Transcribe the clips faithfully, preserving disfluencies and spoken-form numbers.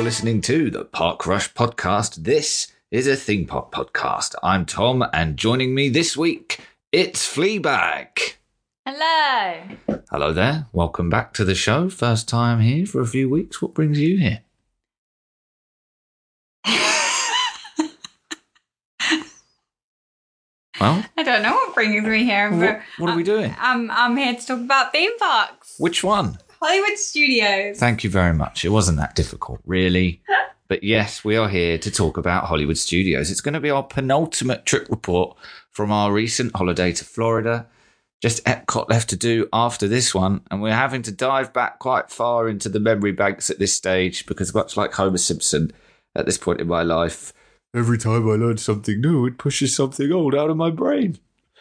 listening to the Park Rush podcast. This is a theme park podcast. I'm Tom, and joining me this week, it's Fleabag. Hello. Hello there. Welcome back to the show. First time here for a few weeks. What brings you here? Well, I don't know what brings me here. what, But what are we doing? I'm I'm here to talk about theme parks. Which one? Hollywood Studios. Thank you very much. It wasn't that difficult, really. But yes, we are here to talk about Hollywood Studios. It's going to be our penultimate trip report from our recent holiday to Florida. Just Epcot left to do after this one, and we're having to dive back quite far into the memory banks at this stage because, much like Homer Simpson at this point in my life, every time I learn something new, it pushes something old out of my brain.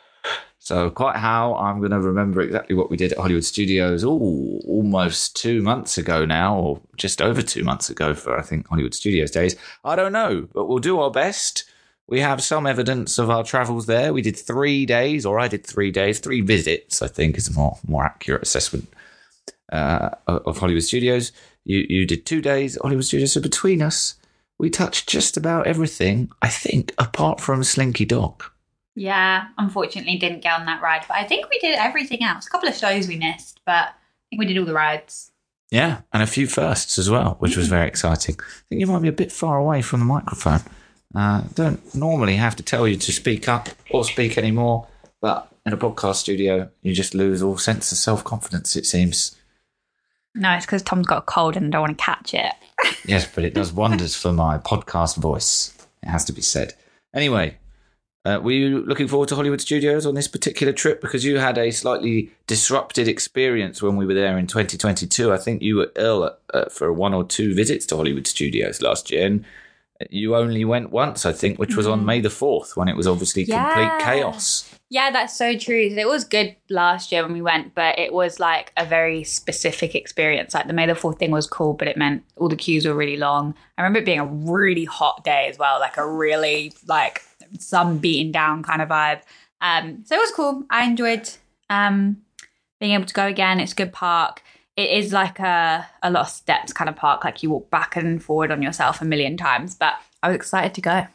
So quite how I'm going to remember exactly what we did at Hollywood Studios ooh, almost two months ago now, or just over two months ago for, I think, Hollywood Studios days. I don't know, but we'll do our best. We have some evidence of our travels there. We did three days, or I did three days, three visits, I think is a more, more accurate assessment uh, of Hollywood Studios. You, you did two days at Hollywood Studios, so between us, we touched just about everything, I think, apart from Slinky Dog. Yeah, unfortunately didn't get on that ride, but I think we did everything else. A couple of shows we missed, but I think we did all the rides. Yeah, and a few firsts as well, which was very exciting. I think you might be a bit far away from the microphone. Uh, don't normally have to tell you to speak up or speak anymore, but in a podcast studio, you just lose all sense of self-confidence, it seems. No, it's because Tom's got a cold and I don't want to catch it. Yes, but it does wonders for my podcast voice. It has to be said. Anyway, uh, were you looking forward to Hollywood Studios on this particular trip? Because you had a slightly disrupted experience when we were there in twenty twenty-two. I think you were ill uh, for one or two visits to Hollywood Studios last year. And you only went once, I think, which was on May the fourth, when it was obviously Yeah. complete chaos. Yeah, that's so true. It was good last year when we went, but it was like a very specific experience. Like the May the fourth thing was cool, but it meant all the queues were really long. I remember it being a really hot day as well, like a really like sun beating down kind of vibe. Um, so it was cool. I enjoyed um, being able to go again. It's a good park. It is like a, a lot of steps kind of park. Like you walk back and forward on yourself a million times, but I was excited to go.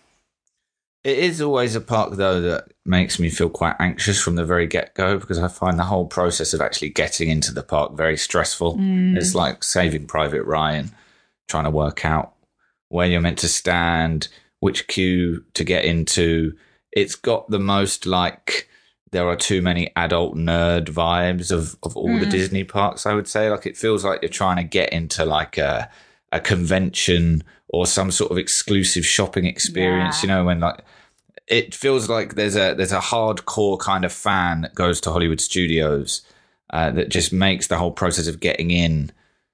It is always a park, though, that makes me feel quite anxious from the very get-go because I find the whole process of actually getting into the park very stressful. Mm. It's like Saving Private Ryan, trying to work out where you're meant to stand, which queue to get into. It's got the most, like, there are too many adult nerd vibes of, of all mm. the Disney parks, I would say. Like, it feels like you're trying to get into, like, a, a convention or some sort of exclusive shopping experience, yeah. You know, when, like, it feels like there's a there's a hardcore kind of fan that goes to Hollywood Studios uh, that just makes the whole process of getting in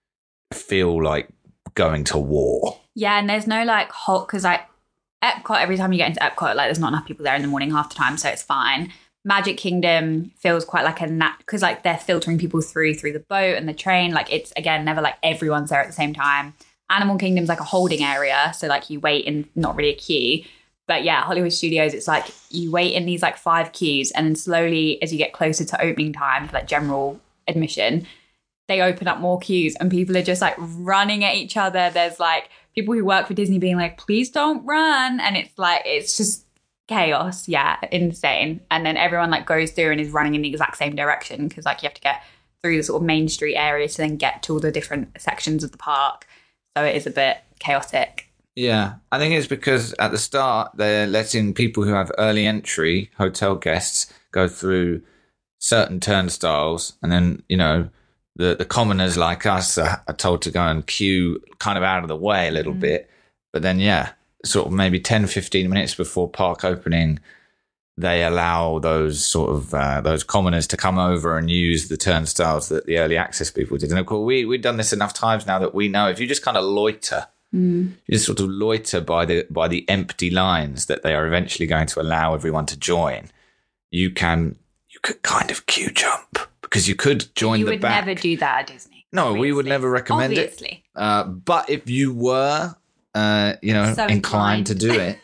feel like going to war. Yeah, and there's no like hot because like Epcot, every time you get into Epcot, like there's not enough people there in the morning half the time, so it's fine. Magic Kingdom feels quite like a nat because like they're filtering people through through the boat and the train. Like it's again never like everyone's there at the same time. Animal Kingdom's like a holding area, so like you wait in not really a queue. But yeah, Hollywood Studios, it's like you wait in these like five queues and then slowly as you get closer to opening time for like general admission, they open up more queues and people are just like running at each other. There's like people who work for Disney being like, please don't run. And it's like, it's just chaos. Yeah, insane. And then everyone like goes through and is running in the exact same direction because like you have to get through the sort of main street area to then get to all the different sections of the park. So it is a bit chaotic. Yeah, I think it's because at the start they're letting people who have early entry, hotel guests, go through certain turnstiles, and then, you know, the, the commoners like us are, are told to go and queue kind of out of the way a little mm. bit. But then, yeah, sort of maybe ten, fifteen minutes before park opening, they allow those sort of uh, those commoners to come over and use the turnstiles that the early access people did. And of course, we, we've done this enough times now that we know if you just kind of loiter, Mm. you just sort of loiter by the by the empty lines that they are eventually going to allow everyone to join. You can you could kind of queue jump because you could join you the would back. Never do that at Disney. No, obviously. We would never recommend obviously. it. Uh, but if you were, uh, you know, so inclined to do it,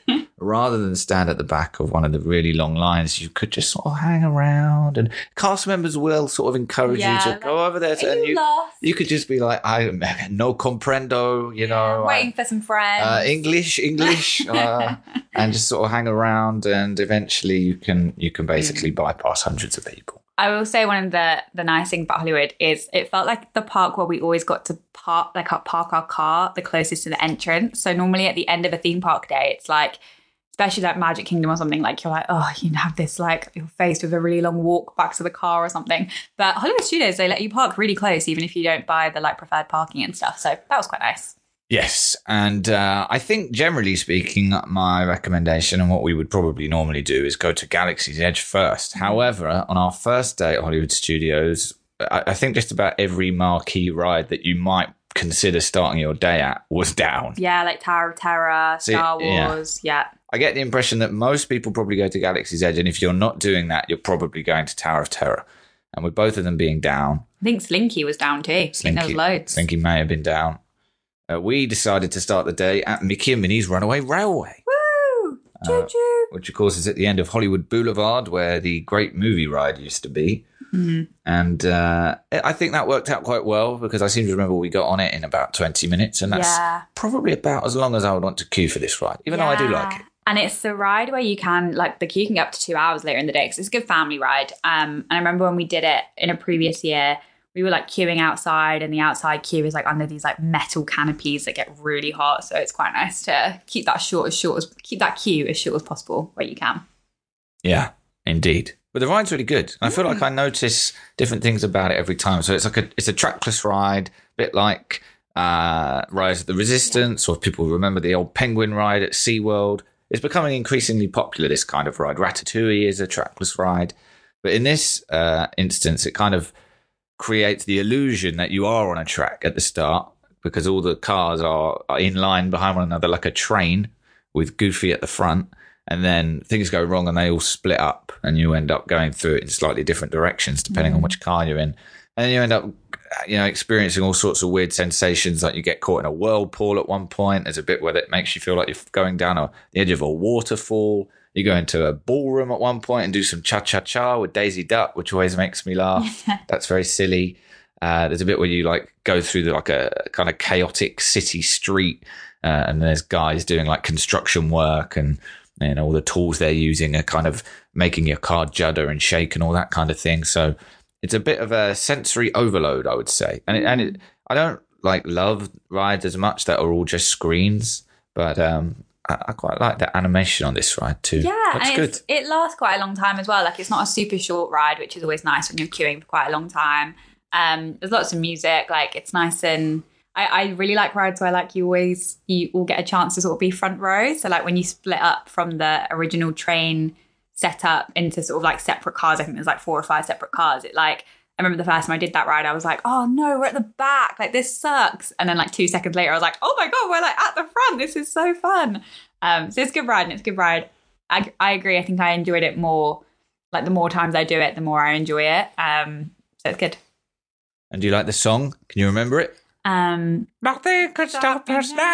rather than stand at the back of one of the really long lines, you could just sort of hang around, and cast members will sort of encourage Yeah, you to like, go over there. To, "Are and you you, lost?" you could just be like, I no comprendo, you know. Waiting I, for some friends. uh, English, English, uh, and just sort of hang around, and eventually you can you can basically bypass hundreds of people. I will say one of the the nice things about Hollywood is it felt like the park where we always got to park like our park our car the closest to the entrance. So normally at the end of a theme park day, it's like, especially like Magic Kingdom or something, like you're like, oh, you have this like you're faced with a really long walk back to the car or something. But Hollywood Studios, they let you park really close, even if you don't buy the like preferred parking and stuff. So that was quite nice. Yes, and uh, I think generally speaking, my recommendation and what we would probably normally do is go to Galaxy's Edge first. However, on our first day at Hollywood Studios, I, I think just about every marquee ride that you might consider starting your day at was down. Yeah, like Tower of Terror, See, Star yeah. Wars, yeah. I get the impression that most people probably go to Galaxy's Edge, and if you're not doing that, you're probably going to Tower of Terror. And with both of them being down... I think Slinky was down too. I think there was loads. Slinky may have been down. Uh, we decided to start the day at Mickey and Minnie's Runaway Railway. Woo! Choo-choo! Uh, which, of course, is at the end of Hollywood Boulevard, where the great movie ride used to be. Mm-hmm. And uh, I think that worked out quite well, because I seem to remember we got on it in about twenty minutes, and that's Yeah. probably about as long as I would want to queue for this ride, even though I do like it. And it's the ride where you can, like, the queue can get up to two hours later in the day because it's a good family ride. Um, and I remember when we did it in a previous year, we were, like, queuing outside, and the outside queue is, like, under these, like, metal canopies that get really hot. So it's quite nice to keep that short as short as, keep that queue as short as possible where you can. Yeah, indeed. But the ride's really good. I feel like I notice different things about it every time. So it's like a it's a trackless ride, a bit like uh, Rise of the Resistance, or if people remember the old Penguin ride at SeaWorld. It's becoming increasingly popular, this kind of ride. Ratatouille is a trackless ride. But in this uh, instance, it kind of creates the illusion that you are on a track at the start, because all the cars are, are in line behind one another like a train with Goofy at the front. And then things go wrong and they all split up, and you end up going through it in slightly different directions depending mm. on which car you're in. And then you end up, you know, experiencing all sorts of weird sensations, like you get caught in a whirlpool at one point. There's a bit where it makes you feel like you're going down a, the edge of a waterfall. You go into a ballroom at one point and do some cha-cha-cha with Daisy Duck, which always makes me laugh. That's very silly. Uh, there's a bit where you like go through the, like a kind of chaotic city street, uh, and there's guys doing like construction work, and you know all the tools they're using are kind of making your car judder and shake and all that kind of thing. So it's a bit of a sensory overload, I would say. And it, and it, I don't like love rides as much that are all just screens, but um, I, I quite like the animation on this ride too. Yeah, Looks and good. It's, it lasts quite a long time as well. Like it's not a super short ride, which is always nice when you're queuing for quite a long time. Um, there's lots of music. Like it's nice, and I, I really like rides where like you always you all get a chance to sort of be front row. So like when you split up from the original train set up into sort of like separate cars, I think there's like four or five separate cars. It like I remember the first time I did that ride, I was like, oh no, we're at the back. Like this sucks. And then like two seconds later, I was like, oh my God, we're like at the front. This is so fun. Um, so it's a good ride and it's a good ride. I, I agree. I think I enjoyed it more. Like the more times I do it, the more I enjoy it. Um, so it's good. And do you like the song? Can you remember it? Um, Nothing could stop us now.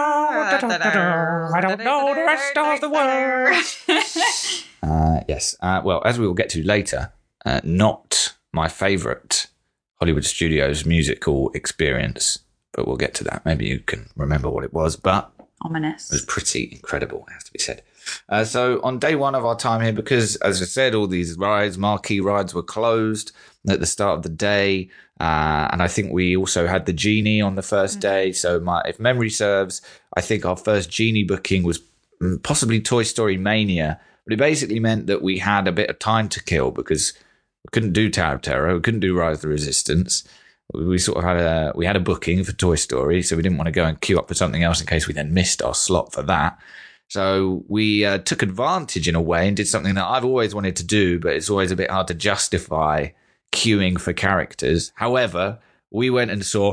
I don't know the rest of the words. uh, yes. Uh, well, as we will get to later, uh, not my favourite Hollywood Studios musical experience, but we'll get to that. Maybe you can remember what it was, but ominous. It was pretty incredible, it has to be said. Uh, so on day one of our time here, because as I said, all these rides, marquee rides were closed at the start of the day. Uh, and I think we also had the Genie on the first mm-hmm. day. So my, if memory serves, I think our first Genie booking was possibly Toy Story Mania. But it basically meant that we had a bit of time to kill because we couldn't do Tower of Terror. We couldn't do Rise of the Resistance. We sort of had a, we had a booking for Toy Story. So we didn't want to go and queue up for something else in case we then missed our slot for that. So we uh, took advantage in a way and did something that I've always wanted to do, but it's always a bit hard to justify queuing for characters. However, we went and saw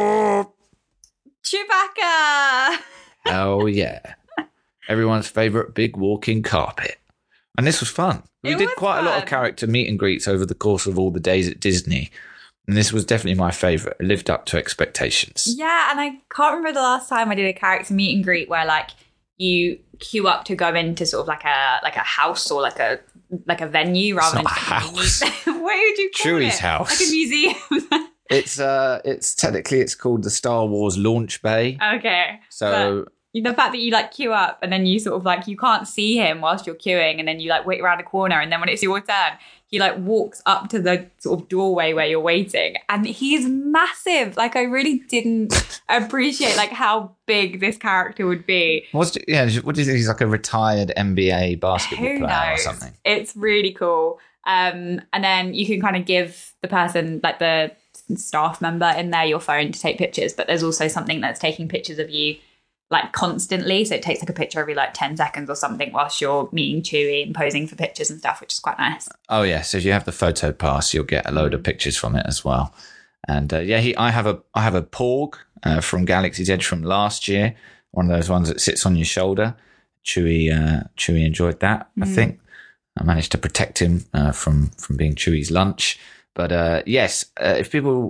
Chewbacca. Oh yeah, everyone's favorite big walking carpet, and this was fun. We it did quite fun. a lot of character meet and greets over the course of all the days at Disney, and this was definitely my favorite. It lived up to expectations. Yeah, and I can't remember the last time I did a character meet and greet where like you queue up to go into sort of like a like a house or like a like a venue rather It's than not a house. what would you call Chewie's it? house. Like a museum. It's uh, it's technically it's called the Star Wars Launch Bay. Okay. So But the fact that you like queue up and then you sort of like you can't see him whilst you're queuing, and then you like wait around a corner, and then when it's your turn, he like walks up to the sort of doorway where you're waiting, and he's massive. Like I really didn't appreciate like how big this character would be. what's yeah? What do you think? He's like a retired N B A basketball Who player or knows? something. It's really cool. Um, and then you can kind of give the person like the staff member in there your phone to take pictures, but there's also something that's taking pictures of you like constantly, so it takes like a picture every like ten seconds or something whilst you're meeting Chewie and posing for pictures and stuff, which is quite nice. Oh yeah, so if you have the photo pass, you'll get a load of pictures from it as well. And uh, yeah, he, I have a I have a Porg uh, from Galaxy's Edge from last year, one of those ones that sits on your shoulder. Chewie uh, Chewie enjoyed that. Mm. I think I managed to protect him uh, from from being Chewie's lunch. But uh, yes, uh, if people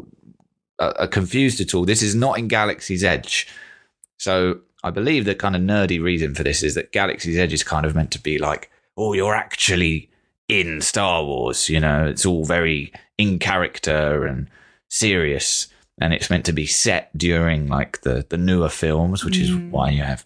are confused at all, this is not in Galaxy's Edge. So I believe the kind of nerdy reason for this is that Galaxy's Edge is kind of meant to be like, oh, you're actually in Star Wars. You know, it's all very in character and serious. And it's meant to be set during like the, the newer films, which is mm. why you have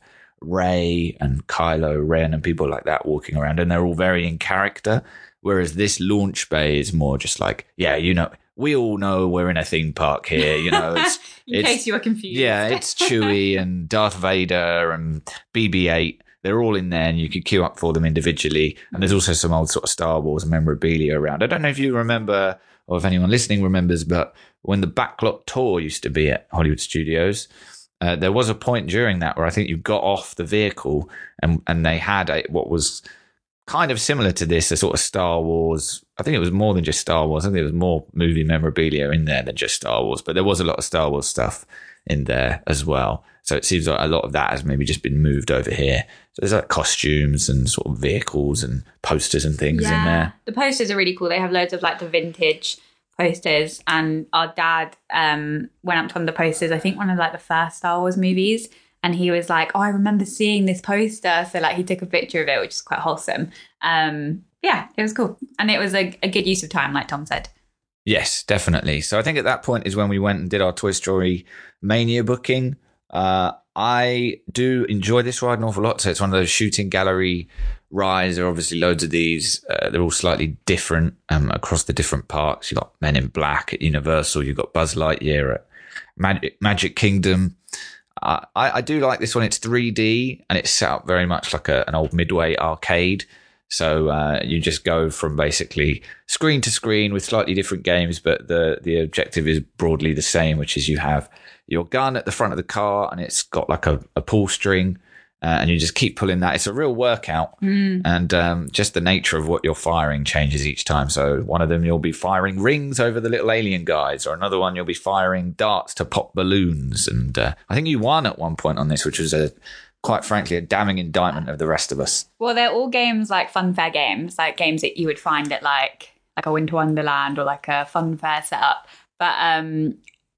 Rey and Kylo Ren and people like that walking around. And they're all very in character. Whereas this launch bay is more just like, yeah, you know, we all know we're in a theme park here, you know. It's, in it's, case you were confused. Yeah, it's Chewie and Darth Vader and B B eight. They're all in there and you could queue up for them individually. And there's also some old sort of Star Wars memorabilia around. I don't know if you remember or if anyone listening remembers, but when the Backlot Tour used to be at Hollywood Studios, uh, there was a point during that where I think you got off the vehicle and, and they had a, what was kind of similar to this, a sort of Star Wars. I think it was more than just Star Wars. I think there was more movie memorabilia in there than just Star Wars, but there was a lot of Star Wars stuff in there as well. So it seems like a lot of that has maybe just been moved over here. So there's like costumes and sort of vehicles and posters and things yeah. in there. The posters are really cool. They have loads of like the vintage posters, and our dad um, went up to one of the posters, I think one of like the first Star Wars movies. And he was like, oh, I remember seeing this poster. So like he took a picture of it, which is quite wholesome. Um, yeah, it was cool. And it was a, a good use of time, like Tom said. Yes, definitely. So I think at that point is when we went and did our Toy Story Mania booking. Uh, I do enjoy this ride an awful lot. So it's one of those shooting gallery rides. There are obviously loads of these. Uh, they're all slightly different um, across the different parks. You've got Men in Black at Universal. You've got Buzz Lightyear at Magic, Magic Kingdom. Uh, I, I do like this one. It's three D and it's set up very much like a, an old Midway arcade. So uh, you just go from basically screen to screen with slightly different games, but the, the objective is broadly the same, which is you have your gun at the front of the car and it's got like a, a pull string uh, and you just keep pulling that. It's a real workout. Mm. And um, just the nature of what you're firing changes each time. So one of them, you'll be firing rings over the little alien guys, or another one, you'll be firing darts to pop balloons. And uh, I think you won at one point on this, which was a quite frankly a damning indictment of the rest of us. Well, they're all games like fun fair games, like games that you would find at like like a Winter Wonderland or like a fun fair setup. But um,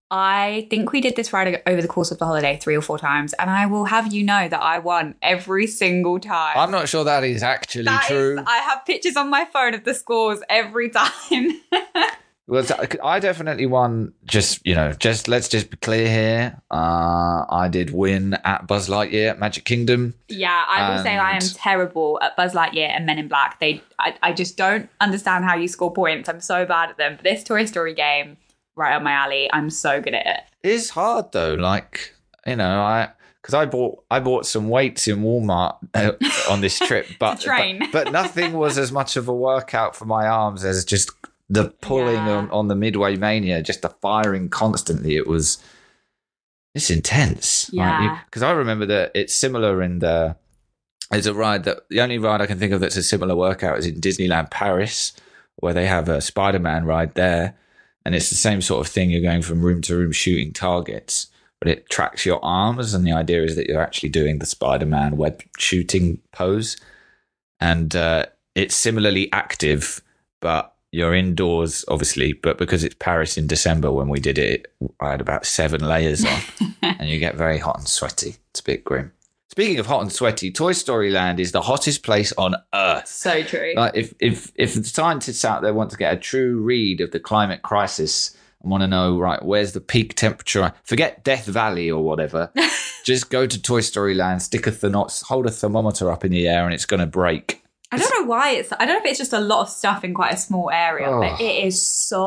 I think we did this ride over the course of the holiday three or four times, and I will have you know that I won every single time. I'm not sure that is actually that true. Is, I have pictures on my phone of the scores every time. Well, I definitely won. Just, you know, just let's just be clear here. Uh, I did win at Buzz Lightyear at Magic Kingdom. Yeah, I will and... say I am terrible at Buzz Lightyear and Men in Black. They, I, I just don't understand how you score points. I'm so bad at them. But this Toy Story game, right up my alley. I'm so good at it. It's hard though. Like, you know, I because I bought I bought some weights in Walmart uh, on this trip, but, train. but but nothing was as much of a workout for my arms as just the pulling yeah. on, on the Midway Mania, just the firing constantly. It was it's intense. Yeah. Because right? I remember that it's similar in the. There's a ride that the only ride I can think of that's a similar workout is in Disneyland Paris, where they have a Spider-Man ride there. And it's the same sort of thing. You're going from room to room shooting targets, but it tracks your arms. And the idea is that you're actually doing the Spider-Man web shooting pose. And uh, it's similarly active, but you're indoors, obviously. But because it's Paris in December when we did it, I had about seven layers on and you get very hot and sweaty. It's a bit grim. Speaking of hot and sweaty, Toy Story Land is the hottest place on Earth. So true. Like if if if the scientists out there want to get a true read of the climate crisis and want to know, right, where's the peak temperature? Forget Death Valley or whatever. Just go to Toy Story Land, stick a thermo- hold a thermometer up in the air, and it's going to break. I don't know why it's. I don't know if it's just a lot of stuff in quite a small area, Oh. but it is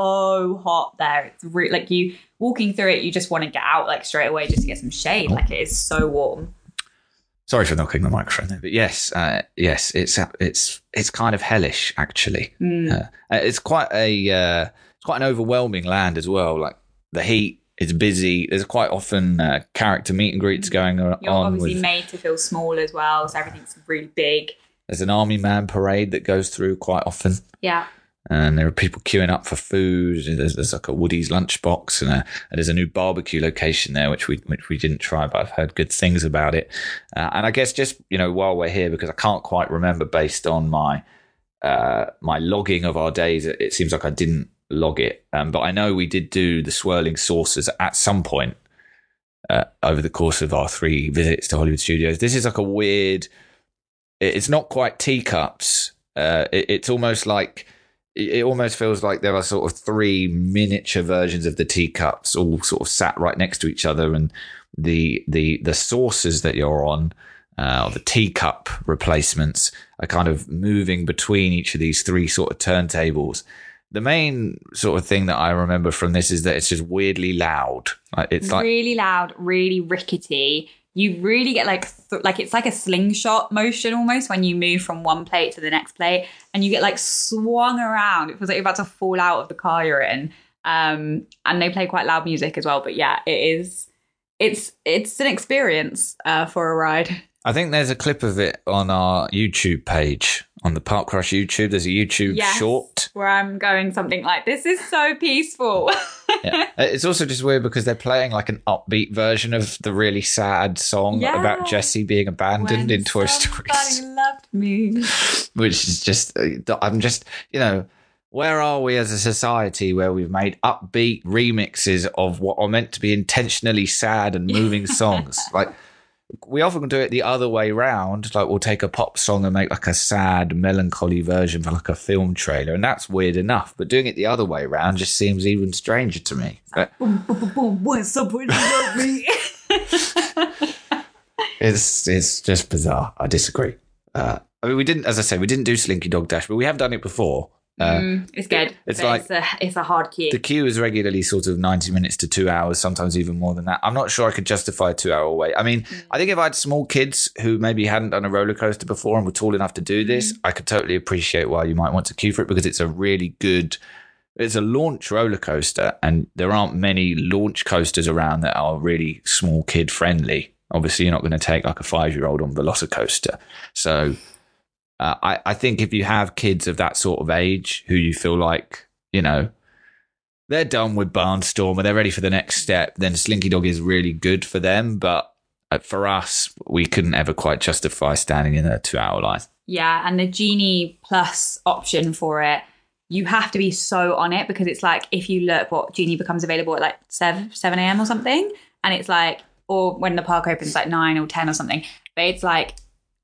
so hot there. It's re- like you walking through it, you just want to get out like straight away just to get some shade. Like it is so warm. Sorry for knocking the microphone there, but yes, uh, yes, it's it's it's kind of hellish actually. Mm. Uh, it's quite a uh, it's quite an overwhelming land as well. Like the heat, it's busy. There's quite often uh, character meet and greets going on. You're obviously with, made to feel small as well, so everything's really big. There's an army man parade that goes through quite often. Yeah. And there are people queuing up for food. There's, there's like a Woody's lunchbox, and, a, and there's a new barbecue location there, which we which we didn't try, but I've heard good things about it. Uh, and I guess just you know while we're here, because I can't quite remember based on my uh, my logging of our days, it, it seems like I didn't log it, um, but I know we did do the swirling saucers at some point uh, over the course of our three visits to Hollywood Studios. This is like a weird. It's not quite teacups. Uh, it, it's almost like. It almost feels like there are sort of three miniature versions of the teacups all sort of sat right next to each other, and the the the saucers that you're on, uh, or the teacup replacements, are kind of moving between each of these three sort of turntables. The main sort of thing that I remember from this is that it's just weirdly loud. Like, it's like really loud, really rickety. You really get like th- like it's like a slingshot motion almost when you move from one plate to the next plate, and you get like swung around. It feels like you're about to fall out of the car you're in. Um, and they play quite loud music as well. But yeah, it is. It's it's an experience uh, for a ride. I think there's a clip of it on our YouTube page, on the Park Crush YouTube. There's a YouTube Yes, short. where I'm going something like, this is so peaceful. Yeah. It's also just weird because they're playing like an upbeat version of the really sad song Yeah. about Jessie being abandoned When in Toy Story, somebody loved me. which is just, uh, I'm just, you know, where are we as a society where we've made upbeat remixes of what are meant to be intentionally sad and moving songs? Like, we often do it the other way round. Like we'll take a pop song and make like a sad, melancholy version for like a film trailer, and that's weird enough. But doing it the other way round just seems even stranger to me. But Boom, boom, boom, boom. When somebody loved me. it's it's just bizarre. I disagree. Uh, I mean, we didn't, as I say, we didn't do Slinky Dog Dash, but we have done it before. Uh, Mm, it's good. it's but like- it's a, it's a hard queue. The queue is regularly sort of ninety minutes to two hours, sometimes even more than that. I'm not sure I could justify a two hour wait. I mean, Mm. I think if I had small kids who maybe hadn't done a roller coaster before and were tall enough to do this, Mm. I could totally appreciate why you might want to queue for it, because it's a really good, it's a launch roller coaster, and there aren't many launch coasters around that are really small kid friendly. Obviously, you're not going to take like a five year old on Velocicoaster. So, Uh, I, I think if you have kids of that sort of age who you feel like, you know, they're done with Barnstormer, they're ready for the next step, then Slinky Dog is really good for them. But uh, for us, we couldn't ever quite justify standing in a two hour line. Yeah, and the Genie Plus option for it, you have to be so on it, because it's like, if you look, what Genie becomes available at like seven a.m. or something, and it's like, or when the park opens like nine or ten or something, but it's like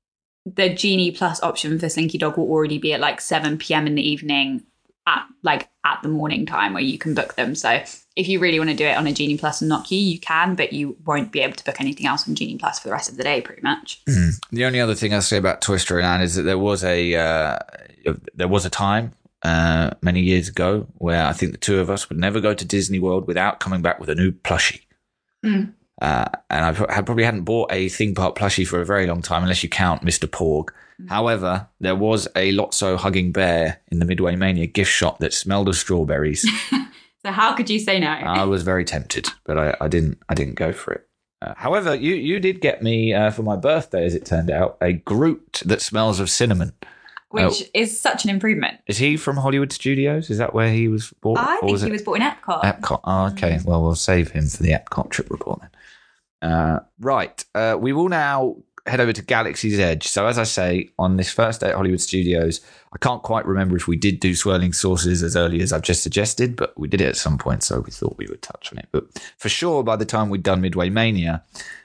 the Genie Plus option for Slinky Dog will already be at like seven p.m. in the evening, at like at the morning time where you can book them. So if you really want to do it on a Genie Plus and not queue, you can, but you won't be able to book anything else on Genie Plus for the rest of the day, pretty much. The only other thing I'll say about Toy Story Land is that there was a uh, there was a time uh, many years ago where I think the two of us would never go to Disney World without coming back with a new plushie. Mm. Uh, and I had probably hadn't bought a theme park plushie for a very long time, unless you count Mister Porg. Mm. However, there was a Lotso hugging bear in the Midway Mania gift shop that smelled of strawberries. So how could you say no? I was very tempted, but I, I didn't. I didn't go for it. Uh, however, you you did get me uh, for my birthday, as it turned out, a Groot that smells of cinnamon. Which Oh. is such an improvement. Is he from Hollywood Studios? Is that where he was bought? I Or think was he it was bought in Epcot. Epcot? Oh, okay. Well, we'll save him for the Epcot trip report then. Uh, right. Uh, we will now head over to Galaxy's Edge. So, as I say, on this first day at Hollywood Studios, I can't quite remember if we did do swirling saucers as early as I've just suggested, but we did it at some point, so we thought we would touch on it. But for sure, by the time we'd done Midway Mania,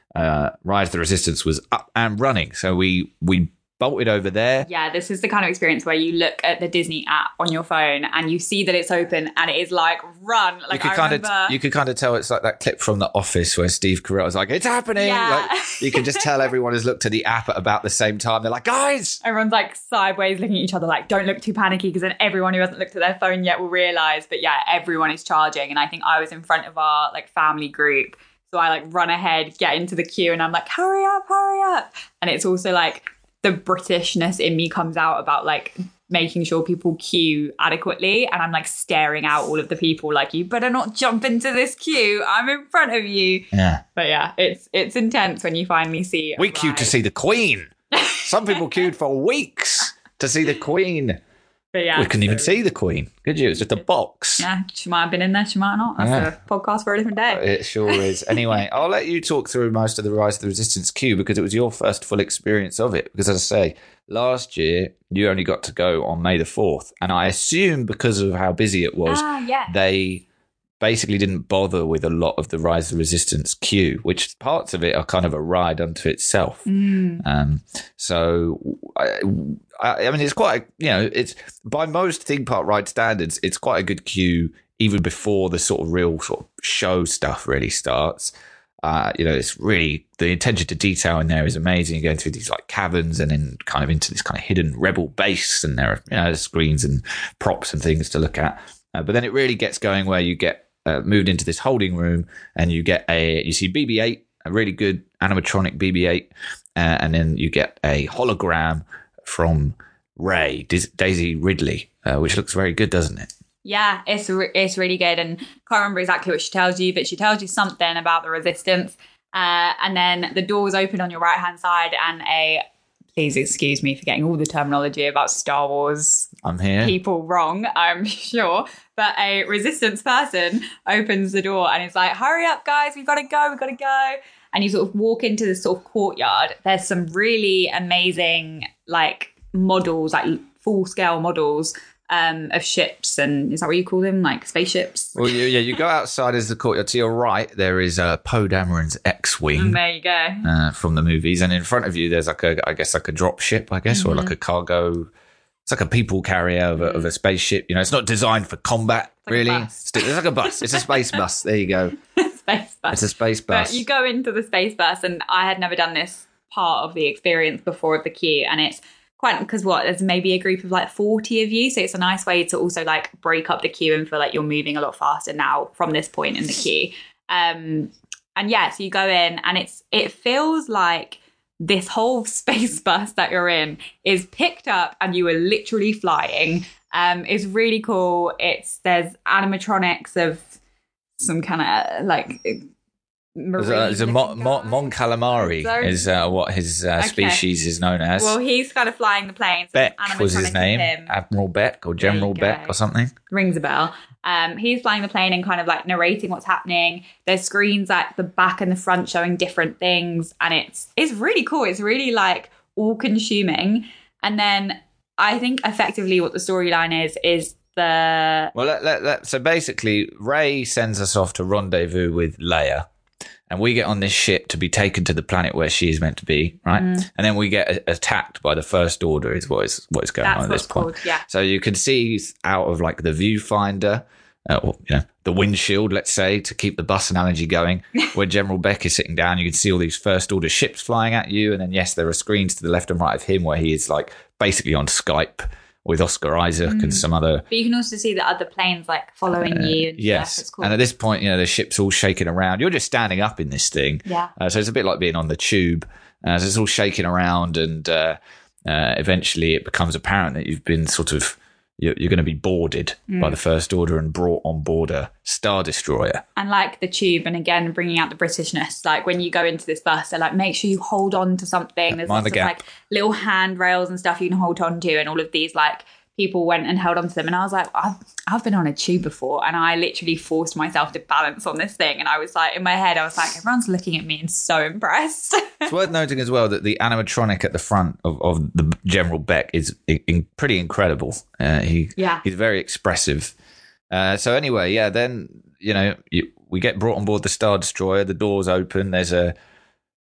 uh, Rise of the Resistance was up and running. So we we bolted over there. Yeah, this is the kind of experience where you look at the Disney app on your phone and you see that it's open and it is like, run. Like, you could I kind remember... of you could kind of tell it's like that clip from The Office where Steve Carell was like, it's happening. Yeah. Like, you can just tell everyone has looked at the app at about the same time. They're like, guys. Everyone's like sideways looking at each other like, don't look too panicky, because then everyone who hasn't looked at their phone yet will realise. But yeah, everyone is charging. And I think I was in front of our like family group. So I like run ahead, get into the queue, and I'm like, hurry up, hurry up. And it's also like the Britishness in me comes out about like making sure people queue adequately. And I'm like staring out all of the people like, you better not jump into this queue. I'm in front of you. Yeah. But yeah, it's it's intense when you finally see We queued to see the Queen. Some people queued for weeks to see the Queen. But yeah, we couldn't so, even see the Queen, could you? It was just a box. Yeah, she might have been in there, she might not. That's Yeah. a podcast for a different day. It sure is. Anyway, I'll let you talk through most of the Rise of the Resistance queue because it was your first full experience of it. Because as I say, last year you only got to go on May the fourth. And I assume because of how busy it was, Ah, yeah. they basically didn't bother with a lot of the Rise of the Resistance queue, which parts of it are kind of a ride unto itself. Mm. Um, so, I, I, I mean, it's quite, you know, it's by most theme park ride standards, it's quite a good queue even before the sort of real sort of show stuff really starts. Uh, you know, it's really, the attention to detail in there is amazing. You're going through these like caverns and then kind of into this kind of hidden rebel base, and there are, you know, screens and props and things to look at. Uh, but then it really gets going where you get uh, moved into this holding room and you get a, you see B B eight, a really good animatronic B B eight, uh, and then you get a hologram from Rey, Daisy Ridley, uh, which looks very good, doesn't it? Yeah, it's re- it's really good, and can't remember exactly what she tells you, but she tells you something about the Resistance, uh, and then the doors open on your right hand side, and a, please excuse me for getting all the terminology about Star Wars I'm here. people wrong, I'm sure, but a Resistance person opens the door and is like, hurry up guys, we've got to go, we've got to go. And you sort of walk into this sort of courtyard. There's some really amazing like models, like full scale models um, of ships, and is that what you call them? Like spaceships? Well, you, yeah, you go outside as the courtyard. To your right, there is uh, Poe Dameron's X-Wing. And there you go. Uh, from the movies. And in front of you, there's like a, I guess, like a drop ship, I guess, mm-hmm. or like a cargo. It's like a people carrier of a, of a spaceship. You know, it's not designed for combat, like really. It's, it's like a bus. It's a space bus. There you go. Space bus. It's a space bus. But you go into the space bus, and I had never done this part of the experience before of the queue, and it's quite, because what, there's maybe a group of like forty of you, so it's a nice way to also like break up the queue and feel like you're moving a lot faster now from this point in the queue. Um, and yeah, so you go in, and it's it feels like this whole space bus that you're in is picked up and you are literally flying. Um, it's really cool. It's there's animatronics of some kind of like There's a, there's a Mon, Mon, Mon Calamari So- is uh, what his uh, Okay. species is known as. Well, he's kind of flying the plane. So Beck there's was his animatronics of name, him. Admiral Beck or General go. Beck or something. Rings a bell. Um, he's flying the plane and kind of like narrating what's happening. There's screens at the back and the front showing different things, and it's it's really cool. It's really like all consuming. And then I think effectively what the storyline is is the Well, let, let, let, so basically, Rey sends us off to rendezvous with Leia, and we get on this ship to be taken to the planet where she is meant to be, right? Mm. And then we get a- attacked by the First Order, is what is what is going that's on at what's this point. called. Yeah. So you can see out of like the viewfinder, uh, or you know, the windshield, let's say, to keep the bus analogy going, where General Beck is sitting down. You can see all these First Order ships flying at you, and then yes, there are screens to the left and right of him where he is like basically on Skype with Oscar Isaac Mm. and some other. But you can also see the other planes like following you. And Yes, stuff. It's cool. and at this point, you know, the ship's all shaking around. You're just standing up in this thing, yeah. uh, so it's a bit like being on the tube. Uh, so it's all shaking around, and uh, uh, eventually it becomes apparent that you've been sort of you're, you're going to be boarded Mm. by the First Order and brought on board a Star Destroyer. And like the tube, and again bringing out the Britishness, like when you go into this bus, they're like, make sure you hold on to something. There's Mind lots the of gap. like little handrails and stuff you can hold on to, and all of these like people went and held on to them. And I was like, I've, I've been on a tube before, and I literally forced myself to balance on this thing. And I was like, in my head, I was like, everyone's looking at me and so impressed. It's worth noting as well that the animatronic at the front of, of the General Beck is in, in pretty incredible. Uh, he Yeah. he's very expressive. Uh, so anyway, yeah, then you know you, we get brought on board the Star Destroyer. The doors open. There's a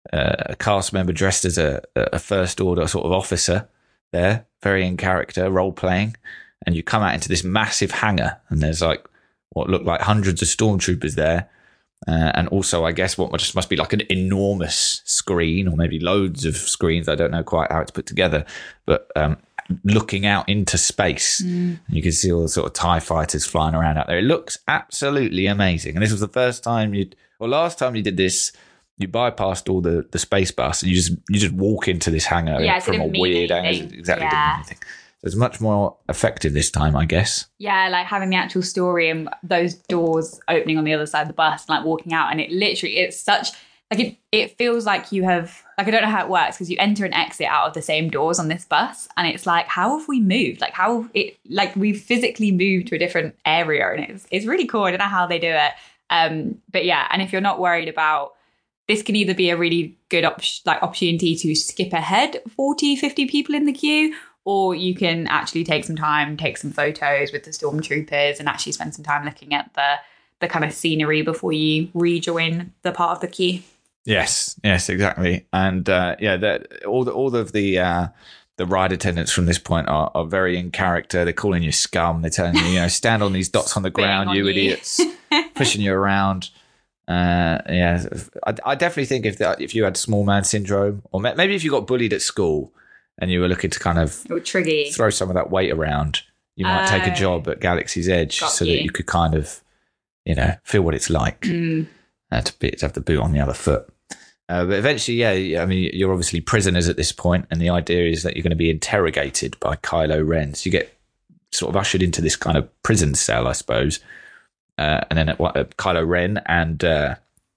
uh, a cast member dressed as a, a first order sort of officer there, very in character, role playing, and you come out into this massive hangar, and there's like what look like hundreds of stormtroopers there. Uh, and also, I guess what just must be like an enormous screen, or maybe loads of screens. I don't know quite how it's put together, but um, looking out into space, mm. you can see all the sort of TIE fighters flying around out there. It looks absolutely amazing. And this was the first time you, or last time you did this, you bypassed all the, the space bus, and you just you just walk into this hangar yeah, from a weird angle. Exactly, yeah. didn't anything. So it's much more effective this time, I guess. Yeah, like having the actual story and those doors opening on the other side of the bus and like walking out. And it literally, it's such, like it, it feels like you have, like I don't know how it works because you enter and exit out of the same doors on this bus. And it's like, how have we moved? Like how it, like we've physically moved to a different area. And it's, it's really cool. I don't know how they do it. Um, but yeah, and if you're not worried about, this can either be a really good op- like opportunity to skip ahead forty, fifty people in the queue, or you can actually take some time, take some photos with the stormtroopers and actually spend some time looking at the the kind of scenery before you rejoin the part of the queue. Yes, yes, exactly. And uh, yeah, the, all the, all of the uh, the ride attendants from this point are, are very in character. They're calling you scum. They're telling you, you know, stand on these dots on the ground, you, you idiots, pushing you around. Uh, yeah, I, I definitely think if that, if you had small man syndrome, or maybe if you got bullied at school and you were looking to kind of throw some of that weight around, you might uh, take a job at Galaxy's Edge so you. that you could kind of, you know, feel what it's like mm. uh, to, be, to have the boot on the other foot. Uh, but eventually, yeah, I mean, you're obviously prisoners at this point, and the idea is that you're going to be interrogated by Kylo Ren. So you get sort of ushered into this kind of prison cell, I suppose. Uh, and then uh, Kylo Ren and uh,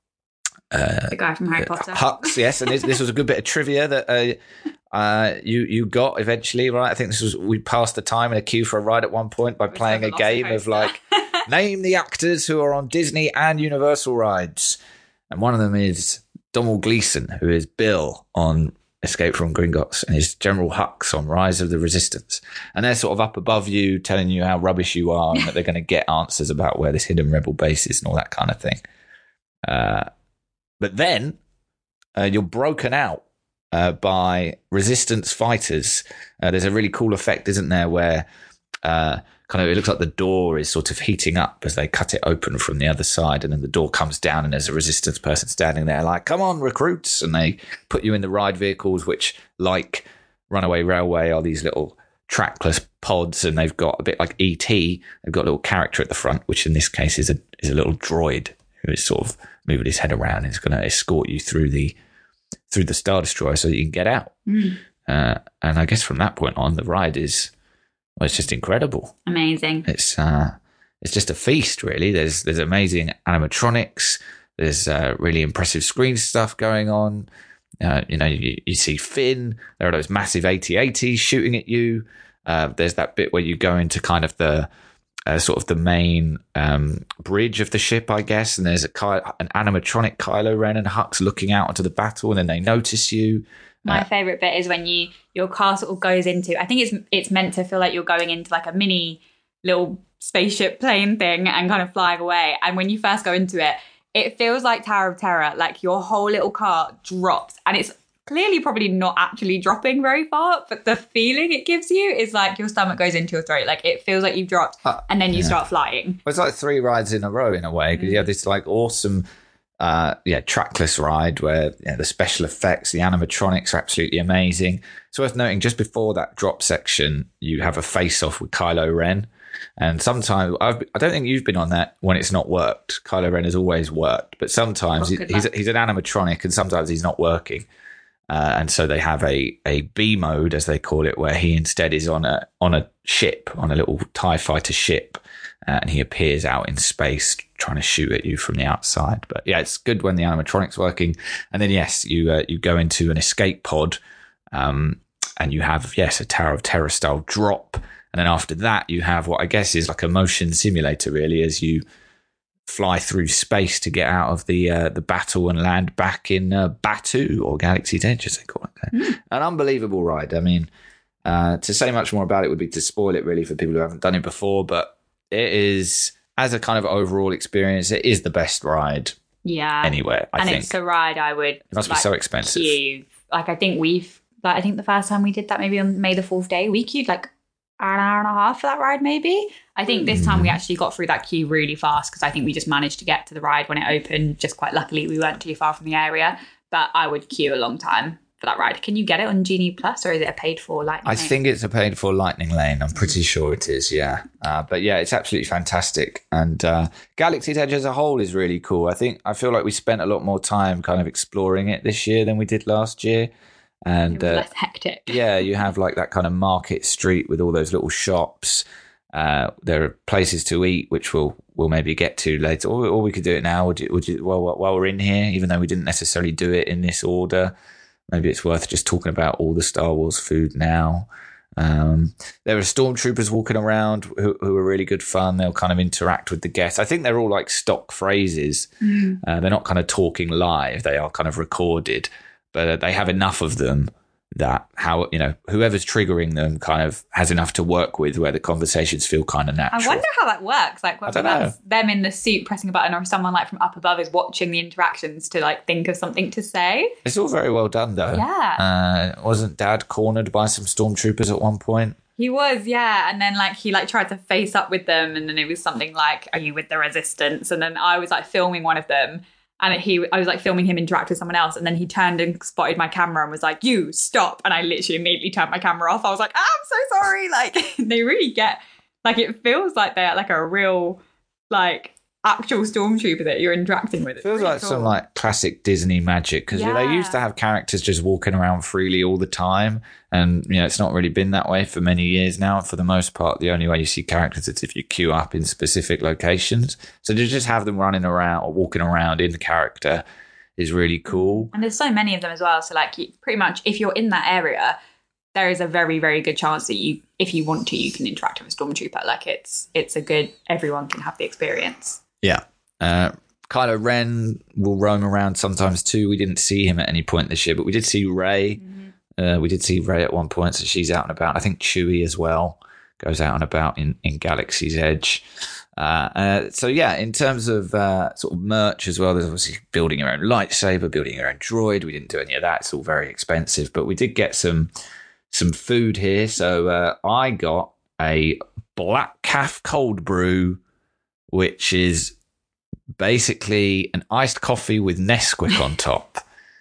uh, the guy from Harry Potter, Hux, yes. And this, this was a good bit of trivia that uh, uh, you you got eventually, right? I think this was we passed the time in a queue for a ride at one point by playing a game of like name the actors who are on Disney and Universal rides, and one of them is Domhnall Gleeson, who is Bill on Escape from Gringotts, and is General Hux on Rise of the Resistance. And they're sort of up above you, telling you how rubbish you are and that they're going to get answers about where this hidden rebel base is and all that kind of thing. Uh, but then uh, you're broken out uh, by Resistance fighters. Uh, there's a really cool effect, isn't there, where uh, kind of it looks like the door is sort of heating up as they cut it open from the other side, and then the door comes down and there's a Resistance person standing there like, come on, recruits, and they put you in the ride vehicles, which, like Runaway Railway, are these little trackless pods, and they've got a bit like E T, they've got a little character at the front, which in this case is a is a little droid who is sort of moving his head around and is going to escort you through the through the Star Destroyer so that you can get out. Mm. Uh, and I guess from that point on, the ride is well, it's just incredible. Amazing. It's uh, it's just a feast, really. There's there's amazing animatronics. There's uh, really impressive screen stuff going on. Uh, you know, you, you see Finn. There are those massive A T AT-ATs shooting at you. Uh, there's that bit where you go into kind of the uh, sort of the main um, bridge of the ship, I guess. And there's a Ky- an animatronic Kylo Ren and Hux looking out onto the battle, and then they notice you. My uh, favourite bit is when you your car sort of goes into, I think it's it's meant to feel like you're going into like a mini little spaceship plane thing and kind of flying away. And when you first go into it, it feels like Tower of Terror, like your whole little car drops. And it's clearly probably not actually dropping very far, but the feeling it gives you is like your stomach goes into your throat. Like it feels like you've dropped uh, and then you yeah. start flying. Well, it's like three rides in a row in a way, because mm. you have this like awesome... Uh, yeah, trackless ride where you know, the special effects, the animatronics are absolutely amazing. It's worth noting, just before that drop section, you have a face-off with Kylo Ren. And sometimes, I've, I don't think you've been on that when it's not worked. Kylo Ren has always worked. But sometimes oh, he, he's, he's an animatronic and sometimes he's not working. Uh, and so they have a, a B mode, as they call it, where he instead is on a on a ship, on a little TIE fighter ship. Uh, and he appears out in space trying to shoot at you from the outside. But yeah, it's good when the animatronic's working. And then, yes, you uh, you go into an escape pod um, and you have, yes, a Tower of Terror style drop. And then after that, you have what I guess is like a motion simulator, really, as you fly through space to get out of the uh, the battle and land back in uh, Batuu, or Galaxy's Edge, as they call it. Mm. An unbelievable ride. I mean, uh, to say much more about it would be to spoil it, really, for people who haven't done it before. But it is, as a kind of overall experience, it is the best ride Yeah. anywhere. I and think it's a ride I would. it must like, be so expensive. Queue. Like I think we've. Like I think the first time we did that, maybe on May the fourth day, we queued like an hour and a half for that ride. Maybe I think this time we actually got through that queue really fast because I think we just managed to get to the ride when it opened. Just quite luckily, we weren't too far from the area. But I would queue a long time for that ride. Can you get it on Genie Plus, or is it a paid for Lightning I Lane? think it's a paid for Lightning Lane. I'm pretty sure it is, yeah. Uh, but yeah, it's absolutely fantastic. And uh, Galaxy's Edge as a whole is really cool. I think I feel like we spent a lot more time kind of exploring it this year than we did last year. And It was uh, less hectic. yeah, you have like that kind of market street with all those little shops. Uh, there are places to eat, which we'll we'll maybe get to later, or, or we could do it now. Would you, would you, while, while we're in here, even though we didn't necessarily do it in this order, maybe it's worth just talking about all the Star Wars food now. Um, there are stormtroopers walking around who, who are really good fun. They'll kind of interact with the guests. I think they're all like stock phrases. Mm. Uh, they're not kind of talking live. They are kind of recorded, but uh, they have enough of them that how, you know, whoever's triggering them kind of has enough to work with where the conversations feel kind of natural. I wonder how that works. Like whether that's them in the suit pressing a button or someone like from up above is watching the interactions to like think of something to say. It's all very well done though. Yeah. Uh, wasn't Dad cornered by some stormtroopers at one point? He was, yeah. And then like he like tried to face up with them and then it was something like, are you with the resistance? And then I was like filming one of them. And he, I was like filming him interact with someone else, and then he turned and spotted my camera and was like, "You stop!" And I literally immediately turned my camera off. I was like, ah, "I'm so sorry." Like they really get, like it feels like they're like a real, like actual stormtrooper that you're interacting with. It feels like cool. Some like classic Disney magic because yeah. they used to have characters just walking around freely all the time, and you know it's not really been that way for many years now. For the most part, the only way you see characters is if you queue up in specific locations. So to just have them running around or walking around in character is really cool. And there's so many of them as well. So like you, pretty much if you're in that area, there is a very, very good chance that you, if you want to, you can interact with a stormtrooper. Like it's it's a good, everyone can have the experience. Yeah. Uh, Kylo Ren will roam around sometimes too. We didn't see him at any point this year, but we did see Rey. Mm-hmm. Uh, we did see Rey at one point, so she's out and about. I think Chewie as well goes out and about in, in Galaxy's Edge. Uh, uh, so yeah, in terms of uh, sort of merch as well, there's obviously building your own lightsaber, building your own droid. We didn't do any of that. It's all very expensive, but we did get some some food here. So uh, I got a Black Calf cold brew, which is basically an iced coffee with Nesquik on top.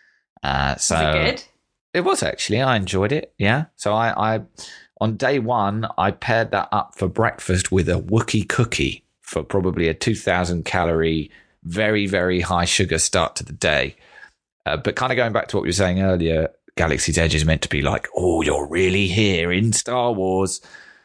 Uh, so was it good? It was actually. I enjoyed it. Yeah. So I, I, on day one, I paired that up for breakfast with a Wookiee cookie for probably a two thousand calorie, very, very high sugar start to the day. Uh, but kind of going back to what you were saying earlier, Galaxy's Edge is meant to be like, oh, you're really here in Star Wars.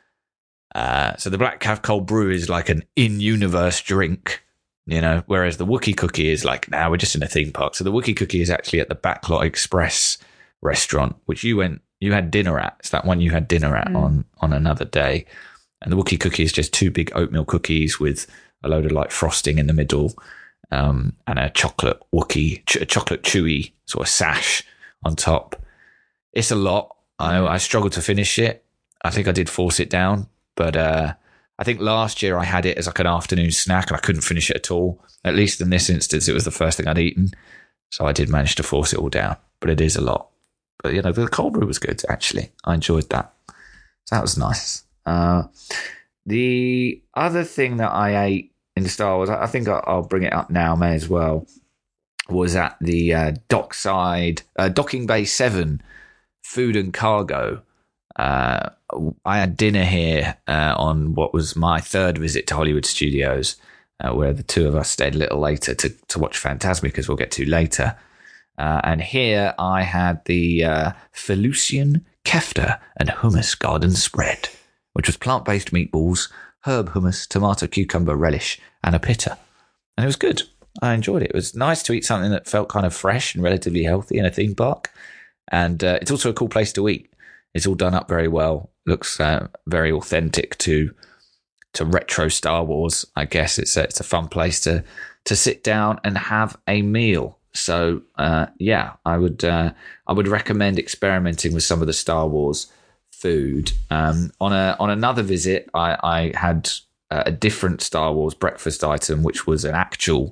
Uh, so the Black Calf cold brew is like an in-universe drink, you know, whereas the Wookiee cookie is like, now nah, we're just in a theme park. So the Wookiee cookie is actually at the Backlot Express restaurant, which you went, you had dinner at. It's that one you had dinner at mm. on, on another day. And the Wookiee cookie is just two big oatmeal cookies with a load of like frosting in the middle, um, and a chocolate Wookiee, ch- a chocolate chewy sort of sash on top. It's a lot. I, I struggled to finish it. I think I did force it down. But uh, I think last year I had it as like an afternoon snack and I couldn't finish it at all. At least in this instance, it was the first thing I'd eaten. So I did manage to force it all down. But it is a lot. But, you know, the cold brew was good, actually. I enjoyed that. So that was nice. Uh, the other thing that I ate in Star Wars, I think I'll bring it up now, may as well, was at the uh, Dockside, uh, Docking Bay seven Food and Cargo. Uh, I had dinner here uh, on what was my third visit to Hollywood Studios, uh, where the two of us stayed a little later to, to watch Phantasmic, as we'll get to later. Uh, and here I had the uh, Felucian kefta and hummus garden spread, which was plant-based meatballs, herb hummus, tomato cucumber relish, and a pitta. And it was good. I enjoyed it. It was nice to eat something that felt kind of fresh and relatively healthy in a theme park. And uh, it's also a cool place to eat. It's all done up very well. Looks uh, very authentic to to retro Star Wars. I guess it's a, it's a fun place to to sit down and have a meal. So uh, yeah, I would uh, I would recommend experimenting with some of the Star Wars food. Um, on a on another visit, I, I had a different Star Wars breakfast item, which was an actual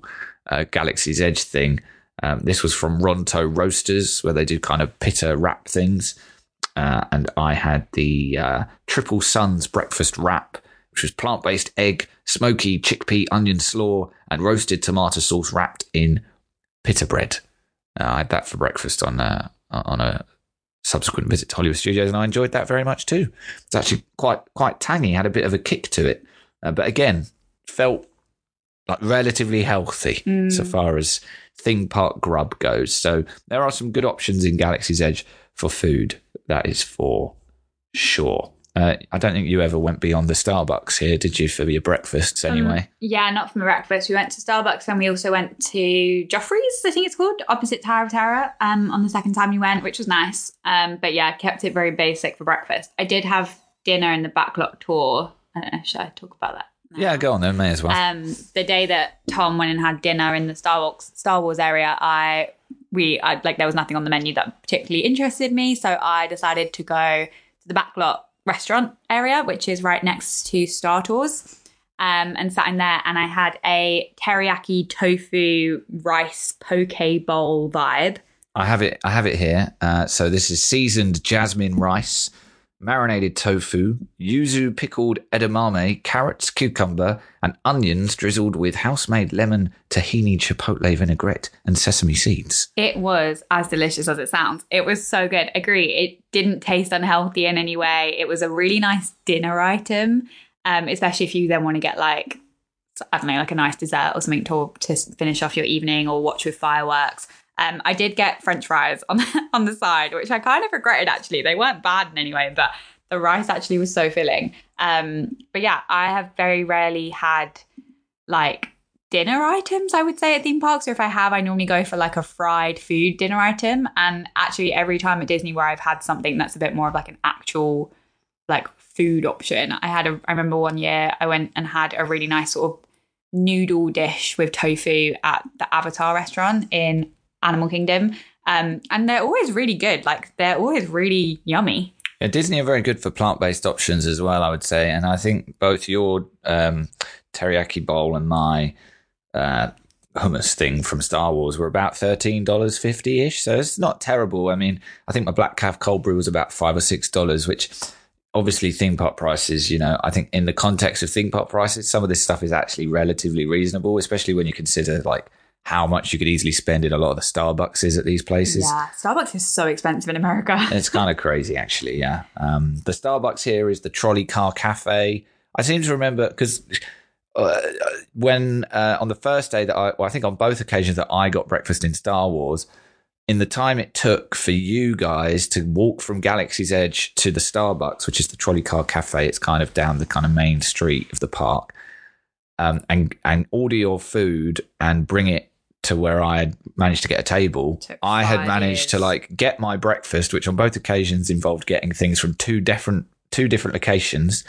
uh, Galaxy's Edge thing. Um, this was from Ronto Roasters, where they do kind of pitta wrap things. Uh, and I had the uh, Triple Suns breakfast wrap, which was plant-based egg, smoky chickpea onion slaw, and roasted tomato sauce wrapped in pita bread. Uh, I had that for breakfast on uh, on a subsequent visit to Hollywood Studios, and I enjoyed that very much too. It's actually quite quite tangy, had a bit of a kick to it, uh, but again, felt like relatively healthy mm. so far as theme park grub goes. So there are some good options in Galaxy's Edge for food. That is for sure. Uh, I don't think you ever went beyond the Starbucks here, did you, for your breakfasts anyway? Um, yeah, not for my breakfast. We went to Starbucks and we also went to Joffrey's, I think it's called, opposite Tower of Terror um, on the second time we went, which was nice. Um, but yeah, kept it very basic for breakfast. I did have dinner in the backlot tour. I don't know, should I talk about that? No. Yeah, go on then, may as well. Um, the day that Tom went and had dinner in the Star Wars, Star Wars area, I... We I, like there was nothing on the menu that particularly interested me, so I decided to go to the backlot restaurant area, which is right next to Star Tours, um, and sat in there. And I had a teriyaki tofu rice poke bowl vibe. I have it. I have it here. Uh, so this is seasoned jasmine rice, marinated tofu, yuzu pickled edamame, carrots, cucumber, and onions drizzled with house-made lemon, tahini, chipotle vinaigrette, and sesame seeds. It was as delicious as it sounds. It was so good. Agree. It didn't taste unhealthy in any way. It was a really nice dinner item, um, especially if you then want to get like, I don't know, like a nice dessert or something to, to finish off your evening or watch with fireworks. Um, I did get French fries on the, on the side, which I kind of regretted, actually. They weren't bad in any way, but the rice actually was so filling. Um, but yeah, I have very rarely had like dinner items, I would say, at theme parks. Or if I have, I normally go for like a fried food dinner item. And actually every time at Disney where I've had something that's a bit more of like an actual like food option, I had a, I remember one year I went and had a really nice sort of noodle dish with tofu at the Avatar restaurant in Animal Kingdom, um, and they're always really good. Like they're always really yummy. Yeah, Disney are very good for plant-based options as well, I would say. And I think both your um, teriyaki bowl and my uh, hummus thing from Star Wars were about thirteen dollars fifty-ish. So it's not terrible. I mean, I think my Black Calf cold brew was about five or six dollars, which obviously theme park prices, you know, I think in the context of theme park prices, some of this stuff is actually relatively reasonable, especially when you consider like how much you could easily spend in a lot of the Starbucks at these places. Yeah, Starbucks is so expensive in America. It's kind of crazy, actually, yeah. Um, the Starbucks here is the Trolley Car Cafe. I seem to remember, because uh, when uh, on the first day that I, well, I think on both occasions that I got breakfast in Star Wars, in the time it took for you guys to walk from Galaxy's Edge to the Starbucks, which is the Trolley Car Cafe, it's kind of down the kind of main street of the park, um, and, and order your food and bring it to where I had managed to get a table. I had managed years. to like get my breakfast, which on both occasions involved getting things from two different two different locations,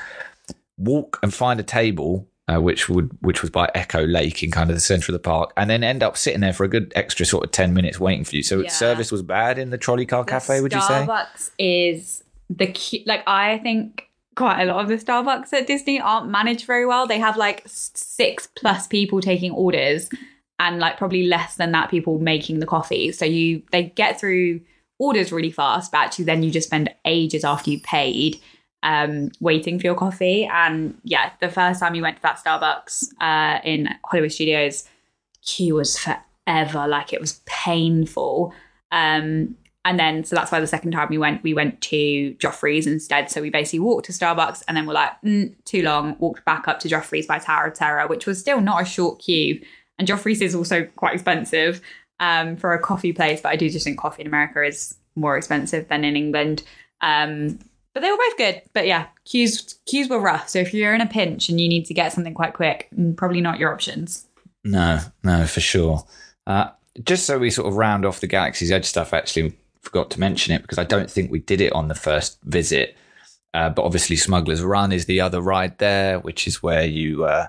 walk and find a table, uh, which would which was by Echo Lake in kind of the centre of the park, and then end up sitting there for a good extra sort of ten minutes waiting for you. So yeah. Service was bad in the Trolley Car the Cafe, would you say? Starbucks is the cute, like I think quite a lot of the Starbucks at Disney aren't managed very well. They have like six plus people taking orders, and like probably less than that people making the coffee. So you they get through orders really fast, but actually then you just spend ages after you paid um, waiting for your coffee. And yeah, the first time you went to that Starbucks uh, in Hollywood Studios, queue was forever. Like it was painful. Um, and then, so that's why the second time we went, we went to Joffrey's instead. So we basically walked to Starbucks and then we're like, mm, too long, walked back up to Joffrey's by Tower of Terror, which was still not a short queue. And Joffrey's is also quite expensive um, for a coffee place, but I do just think coffee in America is more expensive than in England. Um, but they were both good. But yeah, queues queues were rough. So if you're in a pinch and you need to get something quite quick, probably not your options. No, no, for sure. Uh, just so we sort of round off the Galaxy's Edge stuff, actually, forgot to mention it because I don't think we did it on the first visit. Uh, but obviously Smuggler's Run is the other ride there, which is where you... Uh,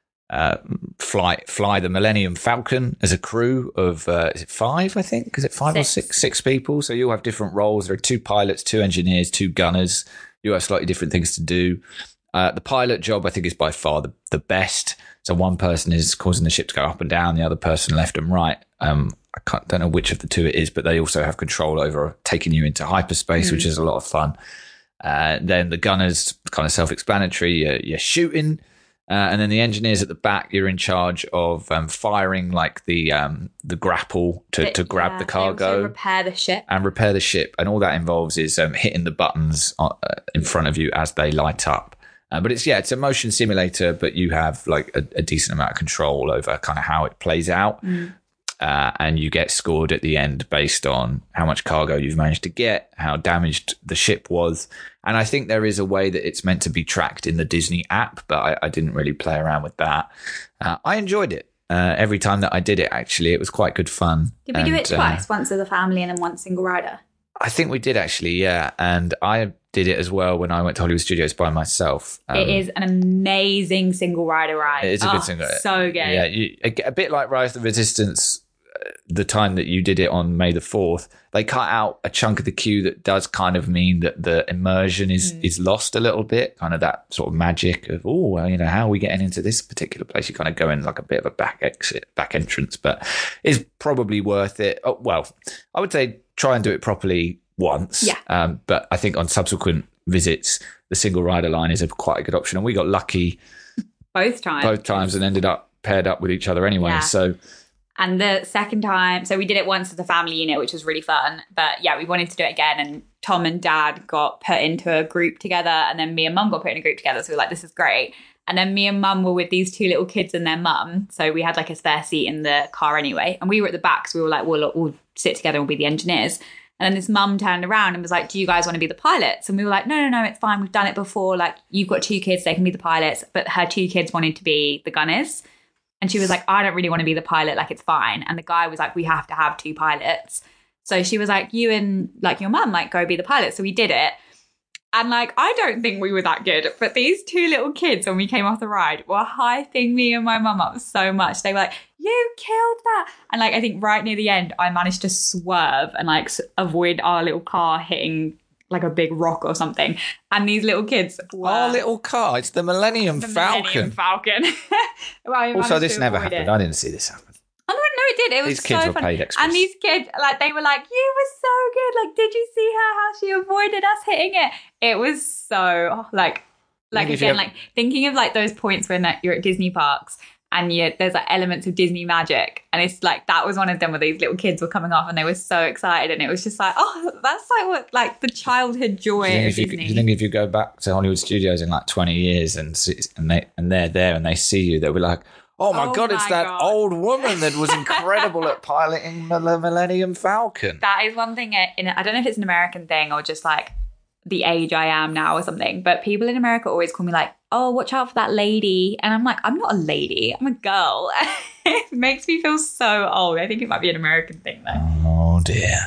Uh, fly fly the Millennium Falcon as a crew of uh, is it five? I think is it five six. or six six people. So you'll have different roles. There are two pilots, two engineers, two gunners. You have slightly different things to do. Uh, the pilot job, I think, is by far the, the best. So one person is causing the ship to go up and down, the other person left and right. Um, I can't, don't know which of the two it is, but they also have control over taking you into hyperspace, mm. which is a lot of fun. Uh, then the gunners, kind of self-explanatory, you're, you're shooting. Uh, and then the engineers at the back, you're in charge of um, firing like the um, the grapple to, but, to grab yeah, the cargo. Repair the ship. And repair the ship. And all that involves is um, hitting the buttons uh, in front of you as they light up. Uh, but it's, yeah, it's a motion simulator, but you have like a, a decent amount of control over kind of how it plays out. Mm. Uh, and you get scored at the end based on how much cargo you've managed to get, how damaged the ship was. And I think there is a way that it's meant to be tracked in the Disney app, but I, I didn't really play around with that. Uh, I enjoyed it. Uh, every time that I did it, actually, it was quite good fun. Did we and, do it twice? Uh, once as a family and then once single rider? I think we did, actually, yeah. And I did it as well when I went to Hollywood Studios by myself. Um, it is an amazing single rider ride. It is a oh, good single rider. So good. Yeah, you, a, a bit like Rise of the Resistance, the time that you did it on May the fourth, they cut out a chunk of the queue that does kind of mean that the immersion is mm. is lost a little bit, kind of that sort of magic of, oh, well, you know, how are we getting into this particular place? You kind of go in like a bit of a back exit, back entrance, but it's probably worth it. Oh, well, I would say try and do it properly once. Yeah. Um, but I think on subsequent visits, the single rider line is a quite a good option. And we got lucky both times, both times and ended up paired up with each other anyway. Yeah. So. And the second time, so we did it once as a family unit, which was really fun. But yeah, we wanted to do it again. And Tom and Dad got put into a group together. And then me and Mum got put in a group together. So we were like, this is great. And then me and Mum were with these two little kids and their mum. So we had like a spare seat in the car anyway. And we were at the back. So we were like, well, look, we'll sit together and we'll be the engineers. And then this mum turned around and was like, do you guys want to be the pilots? And we were like, no, no, no, it's fine. We've done it before. Like, you've got two kids, they can be the pilots. But her two kids wanted to be the gunners. And she was like, I don't really want to be the pilot. Like, it's fine. And the guy was like, we have to have two pilots. So she was like, you and like your mum, like, go be the pilot. So we did it. And like, I don't think we were that good. But these two little kids, when we came off the ride, were hyping me and my mum up so much. They were like, you killed that. And like, I think right near the end, I managed to swerve and like avoid our little car hitting like a big rock or something. And these little kids were... Our little car, it's the Millennium the Falcon. Millennium Falcon. Well, also, this never happened. It. I didn't see this happen. Oh, no, no, it did. It was these kids so were fun. paid extras. And these kids, like, they were like, you were so good. Like, did you see her, how she avoided us hitting it? It was so, like, like again, have... like, thinking of, like, those points when like, you're at Disney parks and you, there's like elements of Disney magic, and it's like that was one of them where these little kids were coming off and they were so excited, and it was just like, oh, that's like what like the childhood joy of you, Disney. Do you think if you go back to Hollywood Studios in like twenty years and see, and they and they're there and they see you, they'll be like, oh my oh god, my it's that god. old woman that was incredible at piloting the Millennium Falcon. That is one thing. In I don't know if it's an American thing or just like the age I am now or something, but people in America always call me like, oh, watch out for that lady. And I'm like, I'm not a lady, I'm a girl. It makes me feel so old. I think it might be an American thing though. Oh dear.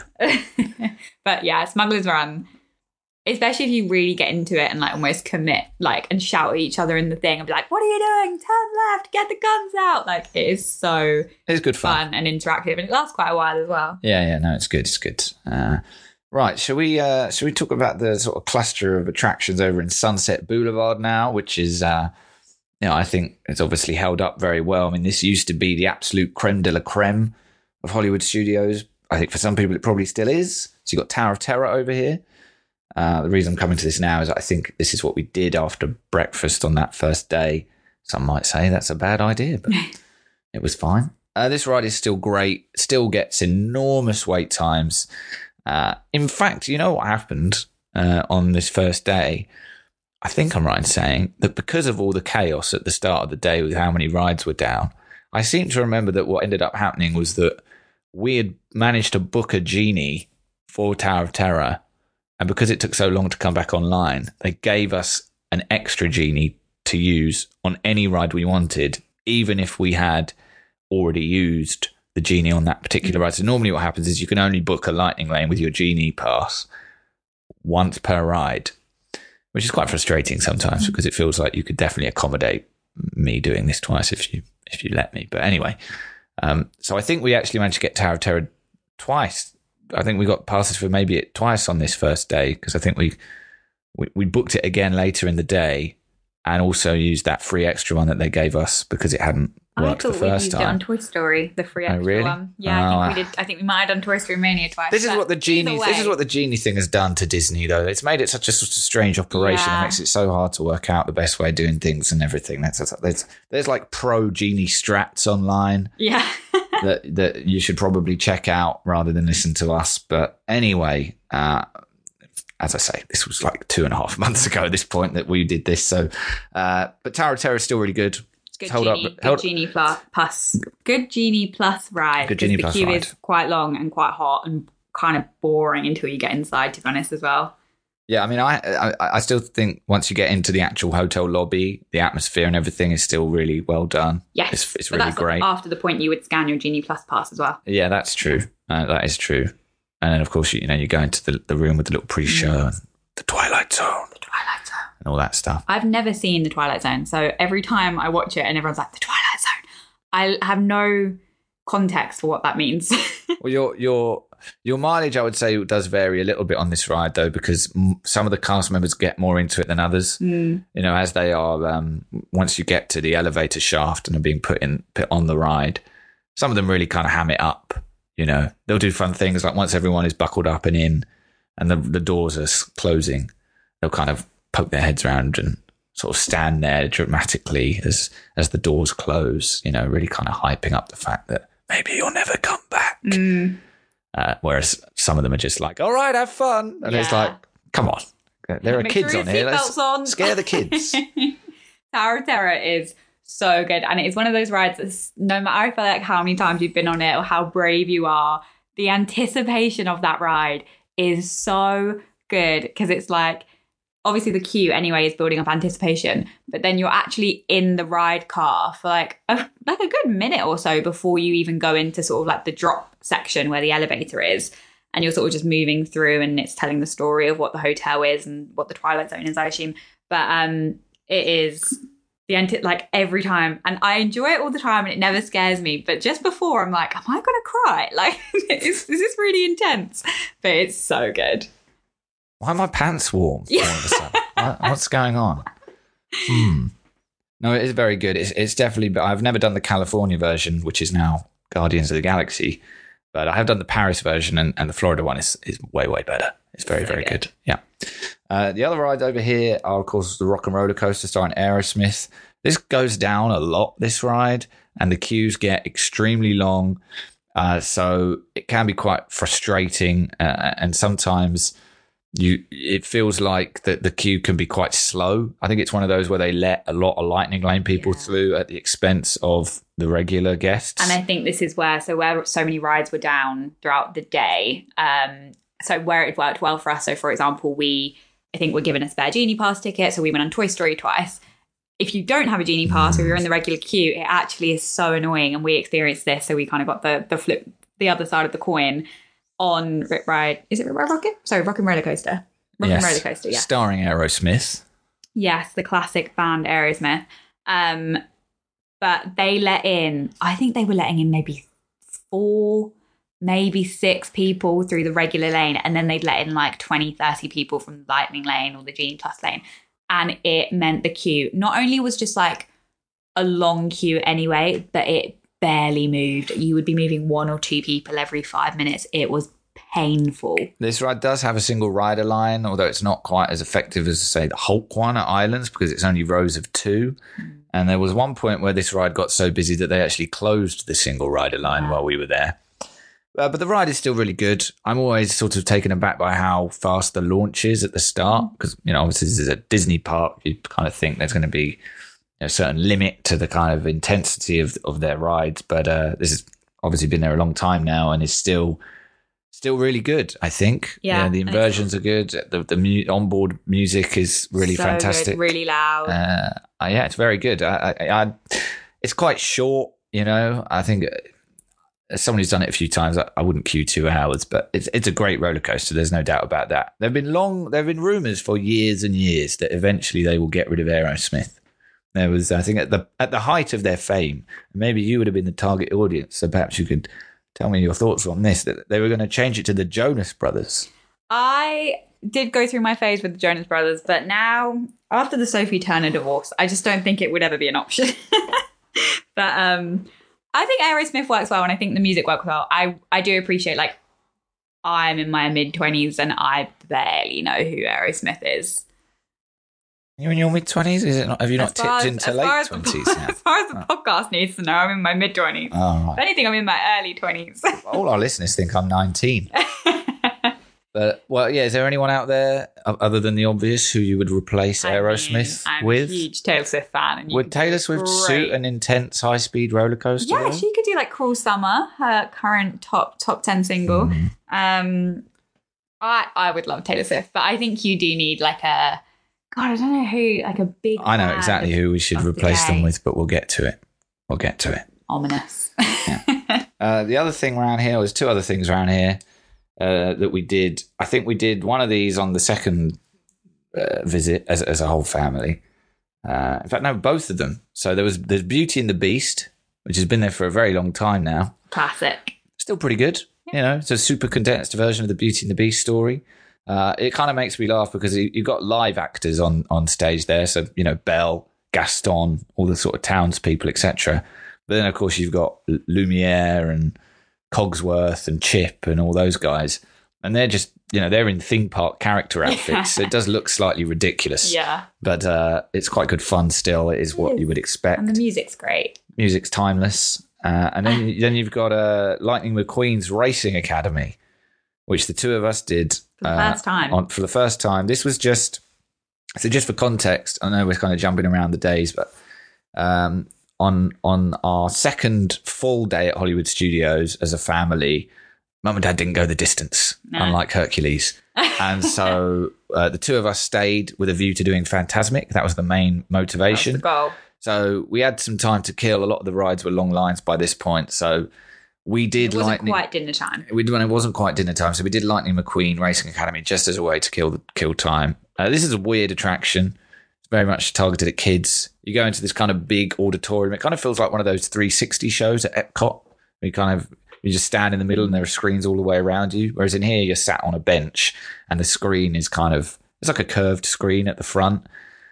But yeah, Smuggler's Run, especially if you really get into it and like almost commit, like, and shout at each other in the thing and be like, what are you doing? Turn left, get the guns out. Like, it is so it's good fun. fun and interactive, and it lasts quite a while as well. Yeah, yeah, no, it's good, it's good. Uh, Right, shall we uh, shall we talk about the sort of cluster of attractions over in Sunset Boulevard now, which is, uh, you know, I think it's obviously held up very well. I mean, this used to be the absolute creme de la creme of Hollywood Studios. I think for some people it probably still is. So you've got Tower of Terror over here. Uh, the reason I'm coming to this now is I think this is what we did after breakfast on that first day. Some might say that's a bad idea, but it was fine. Uh, this ride is still great, still gets enormous wait times. Uh, in fact, you know what happened uh, on this first day? I think I'm right in saying that because of all the chaos at the start of the day with how many rides were down, I seem to remember that what ended up happening was that we had managed to book a genie for Tower of Terror, and because it took so long to come back online, they gave us an extra genie to use on any ride we wanted, even if we had already used the genie on that particular ride. So normally what happens is you can only book a lightning lane with your genie pass once per ride, which is quite frustrating sometimes because it feels like you could definitely accommodate me doing this twice if you if you let me. But anyway, um, so I think we actually managed to get Tower of Terror twice. I think we got passes for maybe it twice on this first day because I think we, we we booked it again later in the day and also used that free extra one that they gave us because it hadn't worked I the thought we first used time. it on Toy Story, the free Oh, extra really? one. Yeah, Oh, I think we did. I think we might have done Toy Story Mania twice. This is but what the genie. either This is way- what the genie thing has done to Disney, though. It's made it such a sort of strange operation. Yeah. It makes it so hard to work out the best way of doing things and everything. That's there's there's like pro genie strats online Yeah. that that you should probably check out rather than listen to us. But anyway, uh, as I say, this was like two and a half months ago at this point that we did this. So, uh, but Tower of Terror is still really good. Good Hold genie, up, good hold- genie plus, plus, good genie plus ride. Good 'cause genie the plus queue ride. is quite long and quite hot and kind of boring until you get inside. To be honest, as well. Yeah, I mean, I, I I still think once you get into the actual hotel lobby, the atmosphere and everything is still really well done. Yes, It's, it's but really that's great. after the point you would scan your genie plus pass as well. Yeah, that's true. Uh, that is true. And then, of course, you, you know, you go into the, the room with the little pre-show Mm. and the Twilight Zone The Twilight Zone. and all that stuff. I've never seen the Twilight Zone, so every time I watch it and everyone's like the Twilight Zone, I have no context for what that means. Well, your your your mileage, I would say, does vary a little bit on this ride, though, because m- some of the cast members get more into it than others. Mm. You know, as they are, um, once you get to the elevator shaft and are being put in put on the ride, some of them really kind of ham it up. You know, they'll do fun things like once everyone is buckled up and in, and the the doors are s- closing, they'll kind of poke their heads around and sort of stand there dramatically as as the doors close. You know, really kind of hyping up the fact that maybe you'll never come back. Mm. Uh, whereas some of them are just like, all right, have fun. And it's Yeah. like, come on. There are Make kids sure on your here. Let's seatbelt's on. scare the kids. Tower of Terror is so good, and it is one of those rides that's, no matter I feel like how many times you've been on it or how brave you are, the anticipation of that ride is so good because it's like, obviously the queue anyway is building up anticipation, but then you're actually in the ride car for like a, like a good minute or so before you even go into sort of like the drop section where the elevator is, and you're sort of just moving through and it's telling the story of what the hotel is and what the Twilight Zone is, I assume. But um it is the anti- like every time, and I enjoy it all the time and it never scares me, but just before I'm like, am I gonna cry? Like is, is this really intense? But it's so good. Why are my pants warm all of a sudden? What- What's going on? Hmm. No, it is very good. It's, it's definitely, but I've never done the California version, which is now Guardians of the Galaxy, but I have done the Paris version, and, and the Florida one is, is way, way better. It's very, So very good. good. Yeah. Uh, the other rides over here are, of course, the Rock and Roller Coaster starring Aerosmith. This goes down a lot, this ride, and the queues get extremely long. Uh, so it can be quite frustrating, uh, and sometimes you it feels like that the queue can be quite slow. I think it's one of those where they let a lot of lightning lane people Yeah. through at the expense of the regular guests. And I think this is where, so where so many rides were down throughout the day, um, so where it worked well for us. So, for example, we, I think, were given a spare Genie Pass ticket, so we went on Toy Story twice. If you don't have a Genie Pass or you're in the regular queue, it actually is so annoying. And we experienced this, so we kind of got the the flip, the other side of the coin on Rip Ride. Is it Rip Ride Rocket? Sorry, Rock and Roller Coaster. Rock Yes. and Roller Coaster, yeah. Starring Aerosmith. Yes, the classic band Aerosmith. Um, but they let in, I think they were letting in maybe four, maybe six people through the regular lane. And then they'd let in like twenty, thirty people from the Lightning Lane or the Genie Plus lane. And it meant the queue not only was just like a long queue anyway, but it barely moved. You would be moving one or two people every five minutes. It was painful. This ride does have a single rider line, although it's not quite as effective as, say, the Hulk one at Islands because it's only rows of two. Mm. And there was one point where this ride got so busy that they actually closed the single rider line Wow. while we were there. Uh, but the ride is still really good. I'm always sort of taken aback by how fast the launch is at the start because, you know, obviously this is a Disney park. You kind of think there's going to be a certain limit to the kind of intensity of, of their rides. But uh, this has obviously been there a long time now and is still... Still really good, I think. Yeah, the inversions are good. The the mu- onboard music is really So fantastic. good, really loud. Uh, uh, yeah, it's very good. I, I, I, it's quite short, you know. I think uh, as someone who's done it a few times, I, I wouldn't queue two hours, but it's it's a great roller coaster. There's no doubt about that. There've been long, there've been rumours for years and years that eventually they will get rid of Aerosmith. There was, I think, at the at the height of their fame, maybe you would have been the target audience, so perhaps you could tell me your thoughts on this, that they were going to change it to the Jonas Brothers. I did go through my phase with the Jonas Brothers, but now after the Sophie Turner divorce, I just don't think it would ever be an option. But um, I think Aerosmith works well, and I think the music works well. I I do appreciate, like, I'm in my mid twenties and I barely know who Aerosmith is. You're in your mid twenties? Is it not? Have you not As far tipped as- into as far late as the- twenties now? As far as the podcast needs to know, I'm in my mid twenties. Oh, If right. anything, I'm in my early twenties. All our listeners think I'm nineteen. But, well, yeah, is there anyone out there o- other than the obvious who you would replace I mean, Aerosmith I'm with? a huge Taylor Swift fan. And you Would could do Taylor it Swift great. suit an intense high-speed roller coaster? Yeah, though? she could do like "Cruel Summer," her current top top ten single. Mm. Um, I I would love Taylor Swift, but I think you do need like a God. I don't know who like a big. I know band exactly who we should of the replace them day. with, but we'll get to it. We'll get to it. Ominous. Uh, the other thing around here, there's two other things around here uh, that we did. I think we did one of these on the second uh, visit as, as a whole family. Uh, in fact, no, both of them. So there was there's Beauty and the Beast, which has been there for a very long time now. Classic. Still pretty good. You know, it's a super condensed version of the Beauty and the Beast story. Uh, it kind of makes me laugh because you, you've got live actors on, on stage there. So, you know, Belle, Gaston, all the sort of townspeople, et cetera. But then, of course, you've got L- Lumiere and Cogsworth and Chip and all those guys. And they're just, you know, they're in theme park character outfits. So it does look slightly ridiculous. Yeah. But uh, it's quite good fun still. It is what is. you would expect. And the music's great. Music's timeless. Uh, and then, then you've got uh, Lightning McQueen's Racing Academy, which the two of us did For the uh, first time. On, for the first time. This was just so just for context. I know we're kind of jumping around the days, but um, on on our second full day at Hollywood Studios as a family, Mum and Dad didn't go the distance, No. unlike Hercules, and so uh, the two of us stayed with a view to doing Phantasmic. That was the main That's motivation. the goal. So we had some time to kill. A lot of the rides were long lines by this point. So we did It wasn't Lightning. quite dinner time. We when it wasn't quite dinner time, so we did Lightning McQueen Racing Academy just as a way to kill the kill time. Uh, this is a weird attraction. It's very much targeted at kids. You go into this kind of big auditorium. It kind of feels like one of those three sixty shows at Epcot. Where you kind of you just stand in the middle and there are screens all the way around you. Whereas in here, you're sat on a bench and the screen is kind of it's like a curved screen at the front.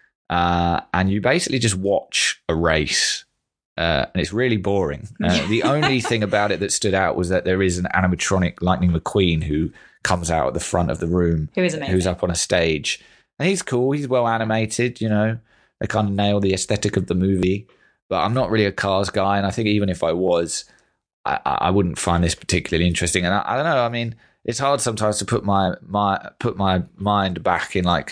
Uh, and you basically just watch a race, uh, and it's really boring. Uh, the only thing about it that stood out was that there is an animatronic Lightning McQueen who comes out at the front of the room, Who is amazing. who's up on a stage, and he's cool. He's well animated, you know. They kind of nail the aesthetic of the movie, but I'm not really a Cars guy, and I think even if I was, I, I wouldn't find this particularly interesting. And I, I don't know. I mean, it's hard sometimes to put my my put my mind back in like.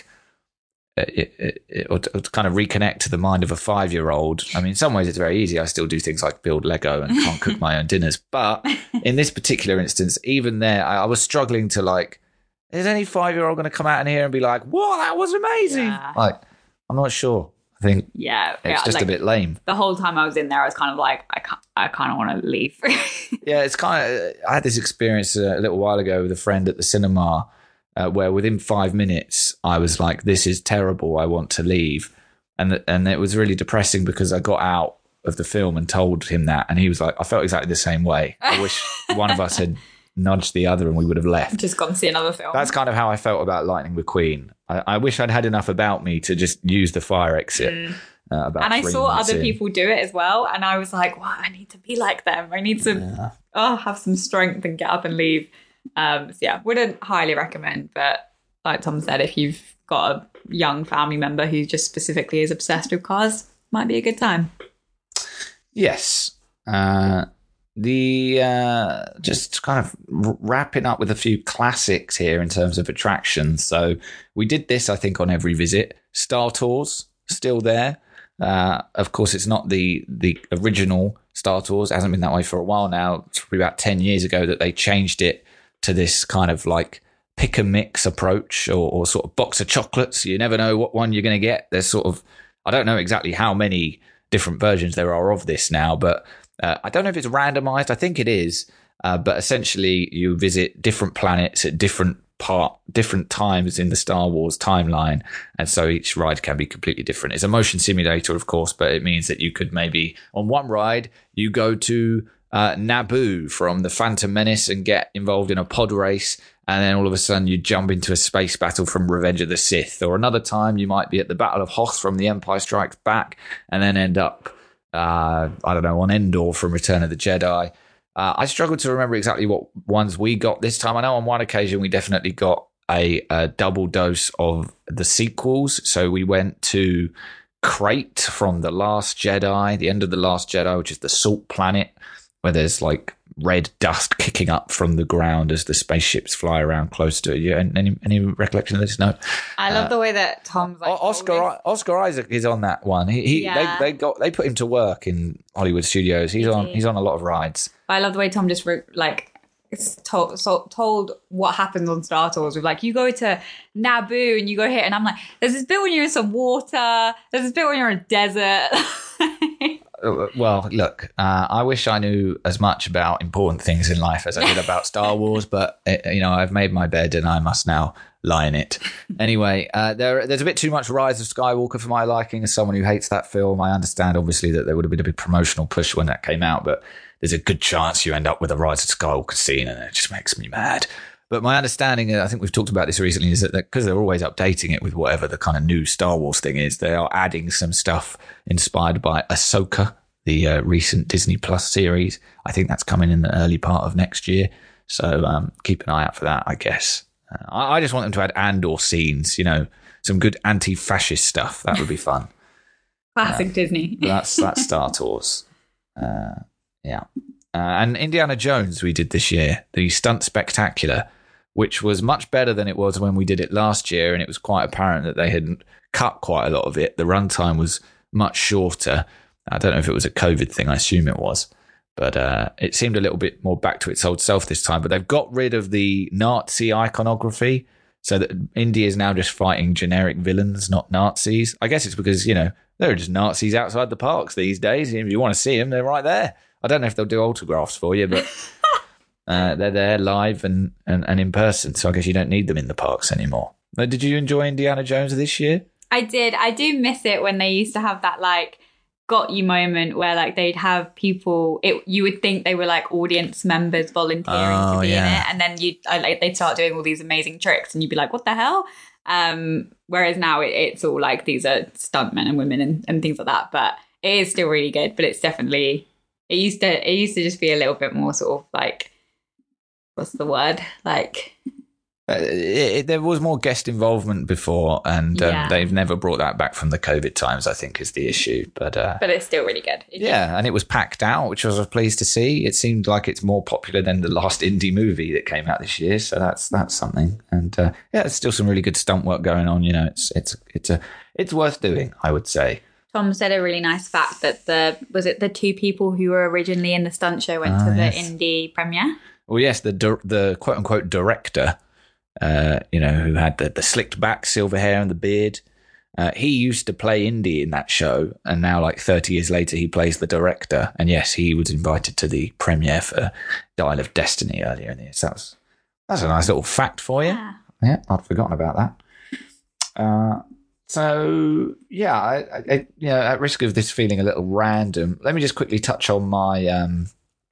It, it, it, or, to, or to kind of reconnect to the mind of a five-year-old. I mean, in some ways it's very easy. I still do things like build Lego and can't cook my own dinners. But in this particular instance, even there, I, I was struggling to like, is any five-year-old going to come out in here and be like, whoa, that was amazing? Yeah. Like, I'm not sure. I think Yeah. it's yeah, just like, a bit lame. The whole time I was in there, I was kind of like, I can't, I kind of want to leave. Yeah, it's kind of. I had this experience uh, a little while ago with a friend at the cinema, uh, where within five minutes I was like, "This is terrible. I want to leave," and th- and it was really depressing because I got out of the film and told him that, and he was like, "I felt exactly the same way. I wish one of us had nudged the other and we would have left." Just gone to see another film. That's kind of how I felt about Lightning McQueen. I, I wish I'd had enough about me to just use the fire exit. Mm. Uh, about and I three saw minutes other in. people do it as well, and I was like, "Wow, I need to be like them. I need to Yeah. oh have some strength and get up and leave." Um, so yeah, wouldn't highly recommend. But like Tom said, if you've got a young family member who just specifically is obsessed with cars, might be a good time. Yes. Uh, the uh, just kind of r- wrapping up with a few classics here in terms of attractions. So we did this, I think, on every visit. Star Tours still there. Uh, of course, it's not the the original Star Tours. It hasn't been that way for a while now. It's probably about ten years ago that they changed it to this kind of like pick and mix approach, or, or sort of box of chocolates. You never know what one you're going to get. There's sort of, I don't know exactly how many different versions there are of this now, but uh, I don't know if it's randomized. I think it is. Uh, but essentially, you visit different planets at different part, different times in the Star Wars timeline, and so each ride can be completely different. It's a motion simulator, of course, but it means that you could maybe on one ride you go to uh, Naboo from the Phantom Menace and get involved in a pod race, and then all of a sudden you jump into a space battle from Revenge of the Sith, or another time you might be at the Battle of Hoth from The Empire Strikes Back, and then end up, uh, I don't know, on Endor from Return of the Jedi. Uh, I struggle to remember exactly what ones we got this time. I know on one occasion we definitely got a, a double dose of the sequels. So we went to Crate from The Last Jedi, the end of The Last Jedi, which is the salt planet, where there's like red dust kicking up from the ground as the spaceships fly around close to it. Yeah, any any recollection of this? No. I love uh, the way that Tom's like Oscar Oscar Isaac is on that one. He, he yeah. they, they got they put him to work in Hollywood studios. He's on he's on a lot of rides. I love the way Tom just re- like it's told so, told what happens on Star Tours with like you go to Naboo and you go here and I'm like there's this bit when you're in some water, there's this bit when you're in a desert. Well, look, uh, I wish I knew as much about important things in life as I did about Star Wars, but uh, you know, I've made my bed and I must now lie in it. Anyway, uh, there, there's a bit too much Rise of Skywalker for my liking. As someone who hates that film, I understand obviously that there would have been a big promotional push when that came out, but there's a good chance you end up with a Rise of Skywalker scene, and it just makes me mad. But my understanding, I think we've talked about this recently, is that because they're always updating it with whatever the kind of new Star Wars thing is, they are adding some stuff inspired by Ahsoka, the uh, recent Disney Plus series. I think that's coming in the early part of next year. So um, keep an eye out for that, I guess. Uh, I, I just want them to add Andor scenes, you know, some good anti-fascist stuff. That would be fun. Classic uh, Disney. that's, that's Star Tours. Uh, yeah. Uh, and Indiana Jones we did this year, the Stunt Spectacular, which was much better than it was when we did it last year, and it was quite apparent that they hadn't cut quite a lot of it. The runtime was much shorter. I don't know if it was a COVID thing. I assume it was. But uh, it seemed a little bit more back to its old self this time. But they've got rid of the Nazi iconography, so that Indy is now just fighting generic villains, not Nazis. I guess it's because, you know, there are just Nazis outside the parks these days. If you want to see them, they're right there. I don't know if they'll do autographs for you, but uh, they're there live and, and, and in person. So I guess you don't need them in the parks anymore. But did you enjoy Indiana Jones this year? I did. I do miss it when they used to have that, like, got you moment where like they'd have people it you would think they were like audience members volunteering oh, to be yeah. in it, and then you like they'd start doing all these amazing tricks and you'd be like, what the hell? Um whereas now it, it's all like these are stuntmen and women and, and things like that, but it is still really good. But it's definitely it used to it used to just be a little bit more sort of like, what's the word, like Uh, it, it, there was more guest involvement before, and um, yeah. they've never brought that back from the COVID times, I think, is the issue. But uh, but it's still really good. It yeah, just... and it was packed out, which I was pleased to see. It seemed like it's more popular than the last indie movie that came out this year, so that's that's something. And uh, yeah, there's still some really good stunt work going on. You know, it's it's it's a it's worth doing, I would say. Tom said a really nice fact that the was it the two people who were originally in the stunt show went ah, to the yes. indie premiere. Well, yes, the the quote unquote director. Uh, you know, who had the, the slicked back silver hair and the beard. Uh, he used to play Indy in that show, and now, like thirty years later, he plays the director. And yes, he was invited to the premiere for Dial of Destiny earlier in the year. So that was, that's a nice little fact for you. Yeah, yeah I'd forgotten about that. Uh, so, yeah, I, I, you know, at risk of this feeling a little random, let me just quickly touch on my... Um,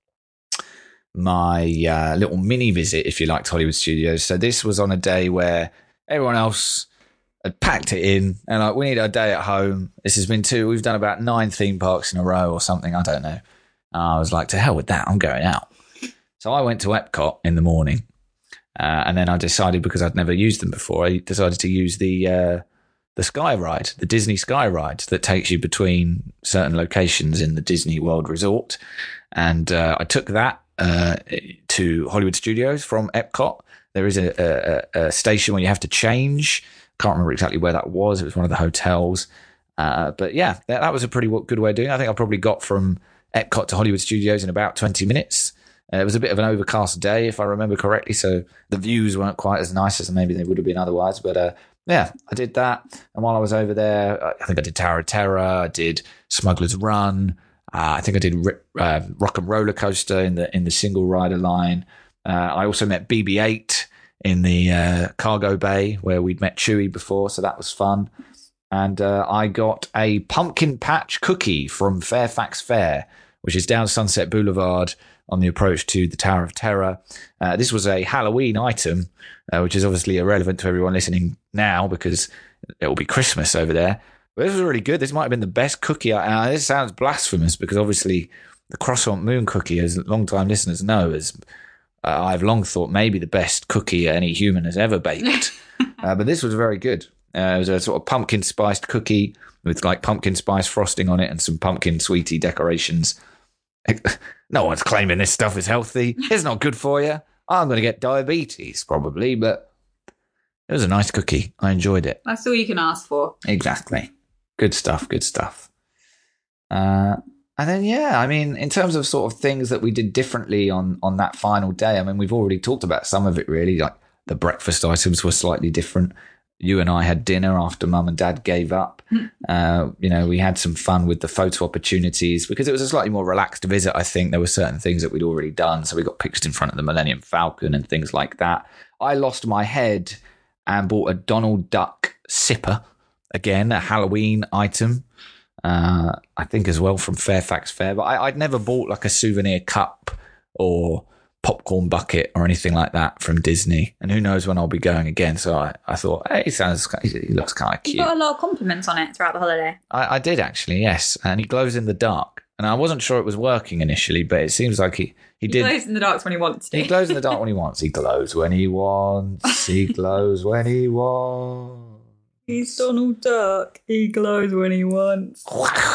my uh, little mini visit, if you like, to Hollywood Studios. So this was on a day where everyone else had packed it in and like, we need a day at home. This has been two, we've done about nine theme parks in a row or something, I don't know. And I was like, to hell with that, I'm going out. So I went to Epcot in the morning, uh, and then I decided, because I'd never used them before, I decided to use the uh, the Sky Ride, the Disney Sky Ride that takes you between certain locations in the Disney World Resort. And uh, I took that uh to Hollywood Studios from Epcot. There is a, a, a station where you have to change. Can't remember exactly where that was. It was one of the hotels. Uh, but yeah, that, that was a pretty good way of doing it. I think I probably got from Epcot to Hollywood Studios in about twenty minutes. Uh, it was a bit of an overcast day, if I remember correctly, so the views weren't quite as nice as maybe they would have been otherwise. But uh, yeah, I did that. And while I was over there, I think I did Tower of Terror, I did Smuggler's Run, Uh, I think I did uh, Rock and Roller Coaster in the in the single rider line. Uh, I also met B B eight in the uh, cargo bay where we'd met Chewie before, so that was fun. And uh, I got a pumpkin patch cookie from Fairfax Fair, which is down Sunset Boulevard, on the approach to the Tower of Terror. Uh, this was a Halloween item, uh, which is obviously irrelevant to everyone listening now because it will be Christmas over there. But this was really good. This might have been the best cookie. Uh, this sounds blasphemous because obviously the Croissant Moon cookie, as long-time listeners know, is uh, I've long thought maybe the best cookie any human has ever baked. uh, but this was very good. Uh, it was a sort of pumpkin spiced cookie with like pumpkin spice frosting on it and some pumpkin sweetie decorations. No one's claiming this stuff is healthy. It's not good for you. I'm going to get diabetes probably, but it was a nice cookie. I enjoyed it. That's all you can ask for. Exactly. Good stuff. Good stuff. Uh, and then, yeah, I mean, in terms of sort of things that we did differently on, on that final day, I mean, we've already talked about some of it really. Like the breakfast items were slightly different. You and I had dinner after Mum and Dad gave up. Uh, you know, we had some fun with the photo opportunities because it was a slightly more relaxed visit. I think there were certain things that we'd already done. So we got pictures in front of the Millennium Falcon and things like that. I lost my head and bought a Donald Duck sipper. Again, a Halloween item. Uh, I think as well from Fairfax Fair. But I, I'd never bought like a souvenir cup or popcorn bucket or anything like that from Disney, and who knows when I'll be going again. So I, I thought, hey, he sounds, he looks kind of cute. You got a lot of compliments on it throughout the holiday. I, I did actually, yes, and he glows in the dark, and I wasn't sure it was working initially, but it seems like he he, he did. He glows in the dark when he wants to. He glows in the dark when he wants. He glows when he wants. He glows when he wants. He's Donald Duck. He glows when he wants.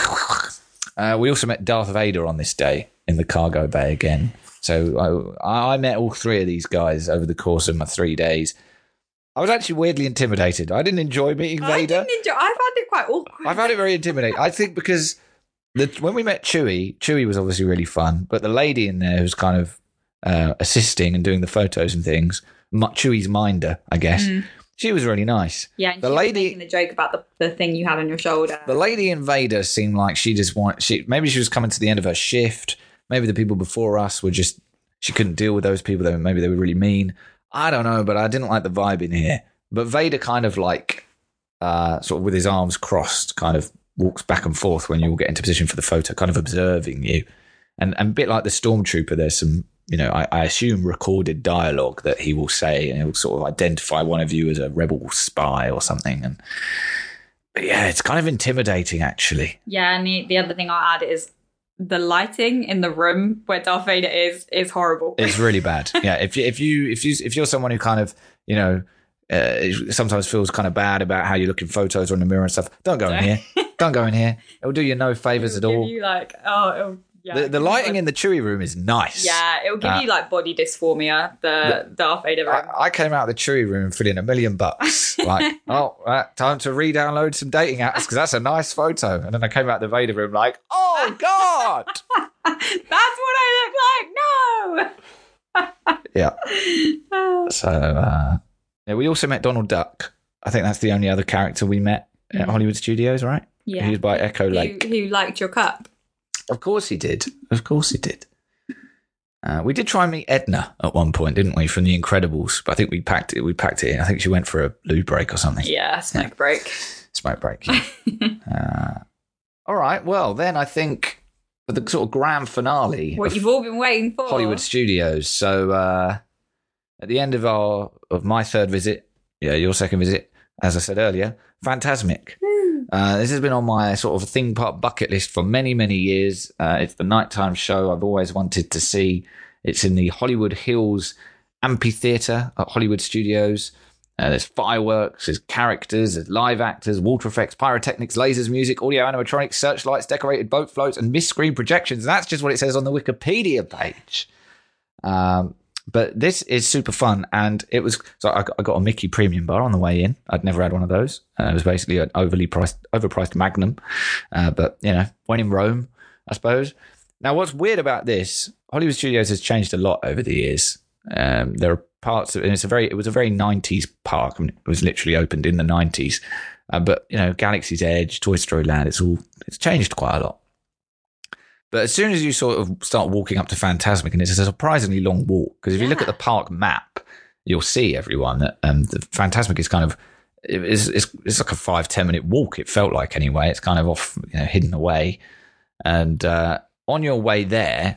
Uh, we also met Darth Vader on this day in the cargo bay again. So I, I met all three of these guys over the course of my three days. I was actually weirdly intimidated. I didn't enjoy meeting Vader. I didn't enjoy. I found it quite awkward. I found it very intimidating. I think because the, when we met Chewie, Chewie was obviously really fun, but the lady in there who's kind of uh, assisting and doing the photos and things, Chewie's minder, I guess. Mm. She was really nice. Yeah, and the she lady was making the joke about the, the thing you had on your shoulder. The lady in Vader seemed like she just wanted. She maybe she was coming to the end of her shift. Maybe the people before us were just, she couldn't deal with those people. They were, maybe they were really mean. I don't know, but I didn't like the vibe in here. But Vader kind of like, uh, sort of with his arms crossed, kind of walks back and forth when you all get into position for the photo, kind of observing you. And, and a bit like the Stormtrooper, there's some, you know, I, I assume recorded dialogue that he will say, and he'll sort of identify one of you as a rebel spy or something. And but yeah, it's kind of intimidating, actually. Yeah, and the, the other thing I'll add is the lighting in the room where Darth Vader is is horrible. It's really bad. Yeah, if you if you if you if you're someone who kind of, you know, uh, sometimes feels kind of bad about how you look in photos or in the mirror and stuff, don't go in here. Don't go in here. It'll do you no favors at all. You like oh. It'll, yeah, the the lighting in the Chewie room is nice. Yeah, it'll give uh, you like body dysphoria. The, the Darth Vader room. I, I came out of the Chewie room feeling a million bucks. Like, oh, right, time to re-download some dating apps because that's a nice photo. And then I came out the Vader room like, oh God, that's what I look like. No. Yeah. So uh, yeah, we also met Donald Duck. I think that's the only other character we met at mm-hmm. Hollywood Studios, right? Yeah. He was by Echo Lake. Who, who liked your cup? Of course he did. Of course he did. Uh, we did try and meet Edna at one point, didn't we, from The Incredibles? But I think we packed it. We packed it in. I think she went for a loo break or something. Yeah, smoke yeah. break. Smoke break. Yeah. uh, all right. Well, then I think for the sort of grand finale, what you've all been waiting for, Hollywood Studios. So uh, at the end of our of my third visit, yeah, your second visit, as I said earlier, Fantasmic. Uh, this has been on my sort of theme park bucket list for many, many years. Uh, it's the nighttime show I've always wanted to see. It's in the Hollywood Hills Amphitheatre at Hollywood Studios. Uh, there's fireworks, there's characters, there's live actors, water effects, pyrotechnics, lasers, music, audio animatronics, searchlights, decorated boat floats, and mist-screen projections. And that's just what it says on the Wikipedia page. Um, But this is super fun, and it was so I got, I got a Mickey Premium bar on the way in. I'd never had one of those. Uh, it was basically an overly priced, overpriced Magnum, uh, but you know, when in Rome, I suppose. Now, what's weird about this? Hollywood Studios has changed a lot over the years. Um, there are parts of, and it's a very, it was a very nineties park. I mean, it was literally opened in the nineties, uh, but you know, Galaxy's Edge, Toy Story Land, it's all it's changed quite a lot. But as soon as you sort of start walking up to Fantasmic, and it's a surprisingly long walk, because if yeah. you look at the park map, you'll see everyone that um, the Fantasmic is kind of, it's, it's, it's like a five, ten minute walk, it felt like anyway. It's kind of off, you know, hidden away. And uh, on your way there,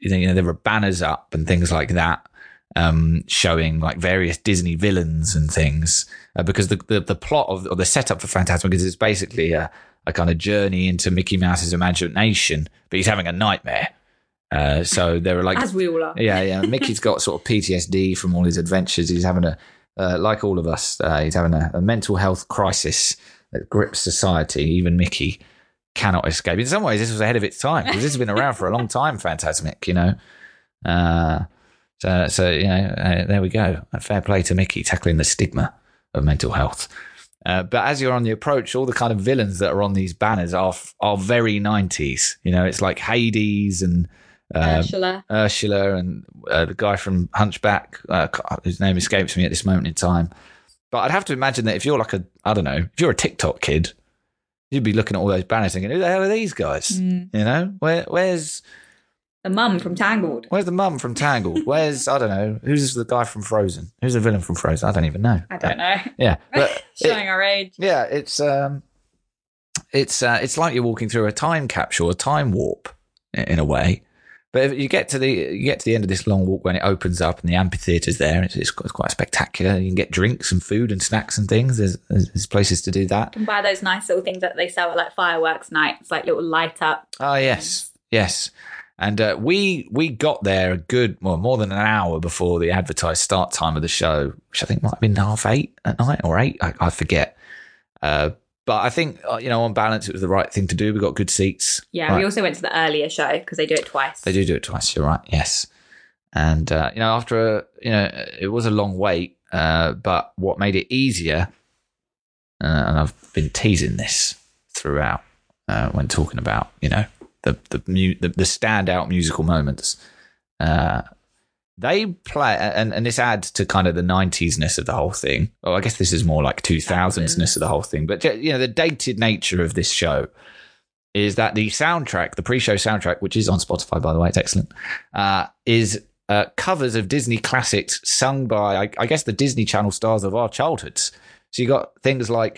you know, there were banners up and things like that, um, showing like various Disney villains and things, uh, because the, the the plot of or the setup for Fantasmic is basically a, a kind of journey into Mickey Mouse's imagination, but he's having a nightmare. Uh, so there are like, as we all are. Yeah, yeah. Mickey's got sort of P T S D from all his adventures. He's having a, uh, like all of us, uh, he's having a, a mental health crisis that grips society. Even Mickey cannot escape. In some ways, this was ahead of its time because this has been around for a long time. Fantasmic, you know. Uh, so, so you know, uh, there we go. A fair play to Mickey tackling the stigma of mental health. Uh, but as you're on the approach, all the kind of villains that are on these banners are are very nineties. You know, it's like Hades and. Uh, Ursula. Ursula and uh, the guy from Hunchback, uh, whose name escapes me at this moment in time. But I'd have to imagine that if you're like a, I don't know, if you're a TikTok kid, you'd be looking at all those banners thinking, who the hell are these guys? Mm. You know, where, where's the mum from Tangled? Where's the mum from Tangled? Where's, I don't know, who's the guy from Frozen? Who's the villain from Frozen? I don't even know. I don't know. Yeah. But Showing it, our age. Yeah, it's, um, it's, uh, it's like you're walking through a time capsule, a time warp in a way. But if you get to the you get to the end of this long walk when it opens up and the amphitheatre's there, it's, it's quite spectacular. You can get drinks and food and snacks and things. There's, there's places to do that. You can buy those nice little things that they sell at like fireworks nights, like little light up. Oh yes, yes. And uh, we we got there a good well more than an hour before the advertised start time of the show, which I think might have been half eight at night or eight. I, I forget. Uh, But I think, you know, on balance, it was the right thing to do. We got good seats. Yeah, right. We also went to the earlier show because they do it twice. They do do it twice. You're right. Yes. And, uh, you know, after, a, you know, it was a long wait, uh, but what made it easier, uh, and I've been teasing this throughout uh, when talking about, you know, the the, mu- the, the standout musical moments, uh, they play, and, and this adds to kind of the nineties-ness of the whole thing. Oh, I guess this is more like two thousands-ness of the whole thing. But, you know, the dated nature of this show is that the soundtrack, the pre-show soundtrack, which is on Spotify, by the way, it's excellent, uh, is uh, covers of Disney classics sung by, I, I guess, the Disney Channel stars of our childhoods. So you got things like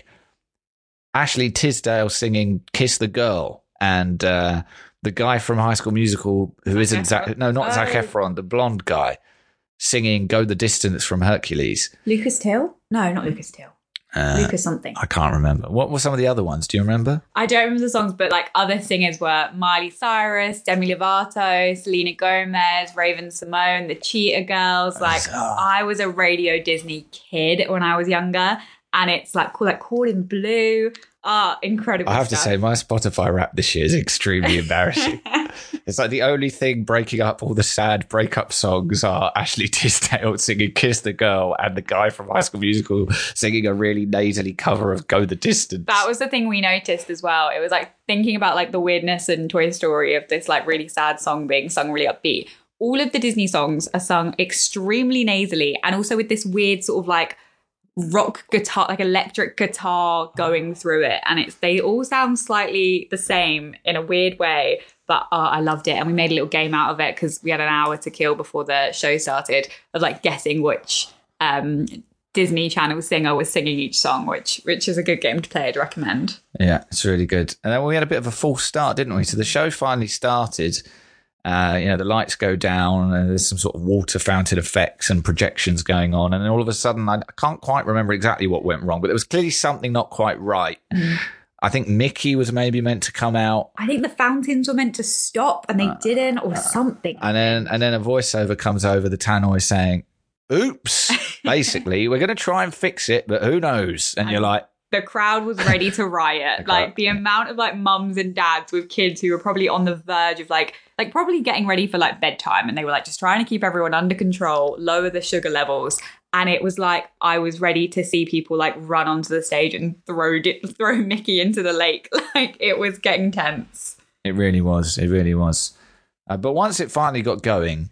Ashley Tisdale singing Kiss the Girl and... Uh, the guy from High School Musical, who Zac isn't Zac, no, not oh. Zac Efron, the blonde guy, singing "Go the Distance" from Hercules. Lucas Till? No, not Lucas Till. Uh, Lucas something. I can't remember. What were some of the other ones? Do you remember? I don't remember the songs, but like other singers were Miley Cyrus, Demi Lovato, Selena Gomez, Raven Simone, the Cheetah Girls. Like oh. I was a Radio Disney kid when I was younger, and it's like called like Caught in Blue. Ah, incredible. I have stuff. to say, my Spotify rap this year is extremely embarrassing. It's like the only thing breaking up all the sad breakup songs are Ashley Tisdale singing Kiss the Girl and the guy from High School Musical singing a really nasally cover of Go the Distance. That was the thing we noticed as well. It was like thinking about like the weirdness in Toy Story of this like really sad song being sung really upbeat. All of the Disney songs are sung extremely nasally and also with this weird sort of like rock guitar, like electric guitar going through it, and it's they all sound slightly the same in a weird way, but uh, I loved it, and we made a little game out of it because we had an hour to kill before the show started of like guessing which um Disney Channel singer was singing each song, which which is a good game to play. I'd recommend. Yeah, it's really good. And then we had a bit of a false start, didn't we? So the show finally started. Uh, you know, the lights go down and there's some sort of water fountain effects and projections going on. And then all of a sudden, I, I can't quite remember exactly what went wrong, but there was clearly something not quite right. Mm. I think Mickey was maybe meant to come out. I think the fountains were meant to stop and they uh, didn't or uh, something. And then and then a voiceover comes over the tannoy saying, oops, basically, we're going to try and fix it, but who knows? And, and you're like, the crowd was ready to riot. Like the amount of like mums and dads with kids who were probably on the verge of like, like probably getting ready for like bedtime. And they were like just trying to keep everyone under control, lower the sugar levels. And it was like, I was ready to see people like run onto the stage and throw, throw Mickey into the lake. Like it was getting tense. It really was. It really was. Uh, but once it finally got going,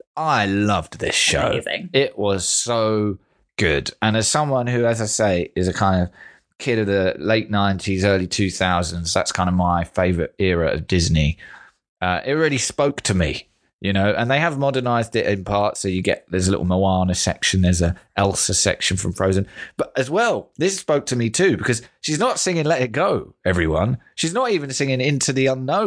I loved this show. Amazing. It was so good. And as someone who, as I say, is a kind of kid of the late nineties, early two thousands, that's kind of my favorite era of Disney. Uh, it really spoke to me, you know, and they have modernized it in parts. So you get, there's a little Moana section, there's a Elsa section from Frozen. But as well, this spoke to me too, because she's not singing Let It Go, everyone. She's not even singing Into the Unknown.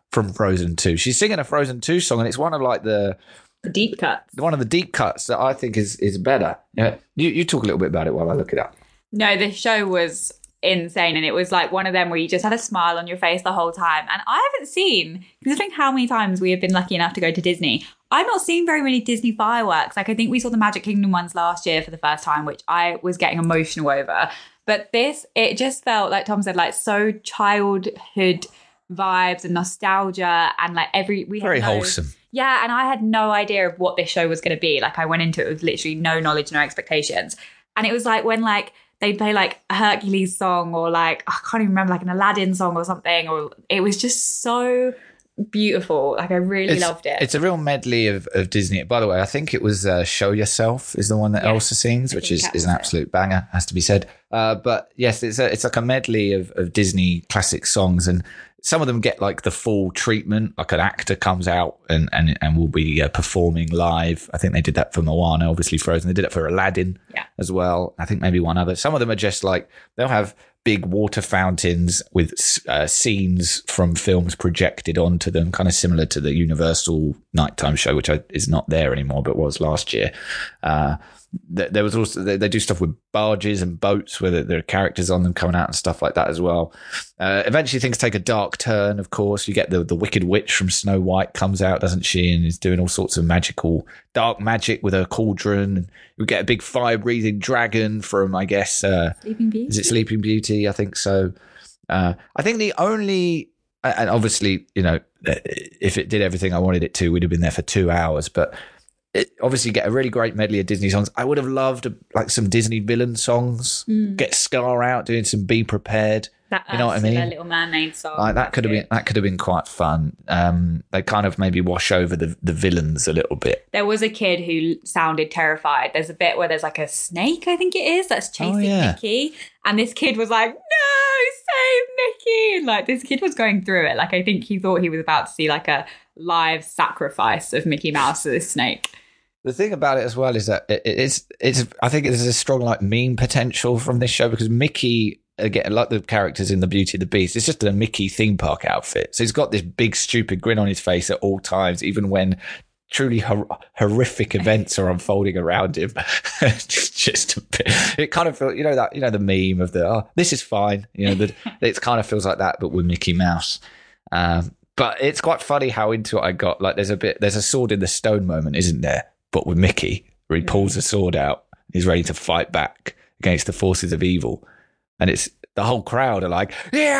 from Frozen two. She's singing a Frozen two song, and it's one of like the The deep cuts. one of the deep cuts that I think is is better. Yeah, you you talk a little bit about it while I look it up. No, this show was insane, and it was like one of them where you just had a smile on your face the whole time. And I haven't seen, considering how many times we have been lucky enough to go to Disney, I've not seen very many Disney fireworks. Like I think we saw the Magic Kingdom ones last year for the first time, which I was getting emotional over. But this, it just felt, like Tom said, like so childhood vibes and nostalgia, and like every we Very had no, wholesome. Yeah, and I had no idea of what this show was going to be. Like I went into it with literally no knowledge, no expectations. And it was like when like they'd play like a Hercules song, or like, I can't even remember, like an Aladdin song or something. Or it was just so beautiful. Like I really It's, loved it. it's a real medley of, of Disney. By the way, I think it was uh, Show Yourself is the one that Yeah, Elsa sings, I which think is, that is was an it. absolute banger, has to be said. Uh, but yes, it's a, it's like a medley of, of Disney classic songs, and some of them get like the full treatment. Like an actor comes out and and, and will be uh, performing live. I think they did that for Moana, obviously Frozen. They did it for Aladdin Yeah. as well. I think maybe one other. Some of them are just like, they'll have big water fountains with uh, scenes from films projected onto them, kind of similar to the Universal nighttime show, which I, is not there anymore, but was last year. Uh, th- there was also, they, they do stuff with barges and boats where there are characters on them coming out and stuff like that as well. Uh, eventually things take a dark turn, of course. You get the, the Wicked Witch from Snow White comes out, doesn't she? And is doing all sorts of magical, dark magic with her cauldron. And we get a big fire-breathing dragon from, I guess, uh, Sleeping Beauty. is it Sleeping Beauty? I think so. Uh, I think the only, and obviously, you know, if it did everything I wanted it to, we'd have been there for two hours. But it, obviously, get a really great medley of Disney songs. I would have loved like some Disney villain songs. Mm. Get Scar out doing some Be Prepared. That You know what I Ursula mean? Little Mermaid song. Like that could have been that could have been quite fun. Um, they kind of maybe wash over the the villains a little bit. There was a kid who sounded terrified. There's a bit where there's like a snake, I think it is, that's chasing yeah. Mickey. And this kid was like, no, save Mickey. And like this kid was going through it. Like I think he thought he was about to see like a live sacrifice of Mickey Mouse to this snake. The thing about it as well is that it, it's it's. I think there's a strong like meme potential from this show because Mickey, again, like the characters in the Beauty and the Beast, it's just a Mickey theme park outfit. So he's got this big stupid grin on his face at all times, even when truly hor- horrific events are unfolding around him. just, just a bit. It kind of feels, you know, that you know the meme of the oh, this is fine. You know, that it kind of feels like that, but with Mickey Mouse. Um, but it's quite funny how into it I got. Like, there's a bit, there's a sword in the stone moment, isn't there? But with Mickey, where he pulls the sword out, he's ready to fight back against the forces of evil. And it's the whole crowd are like,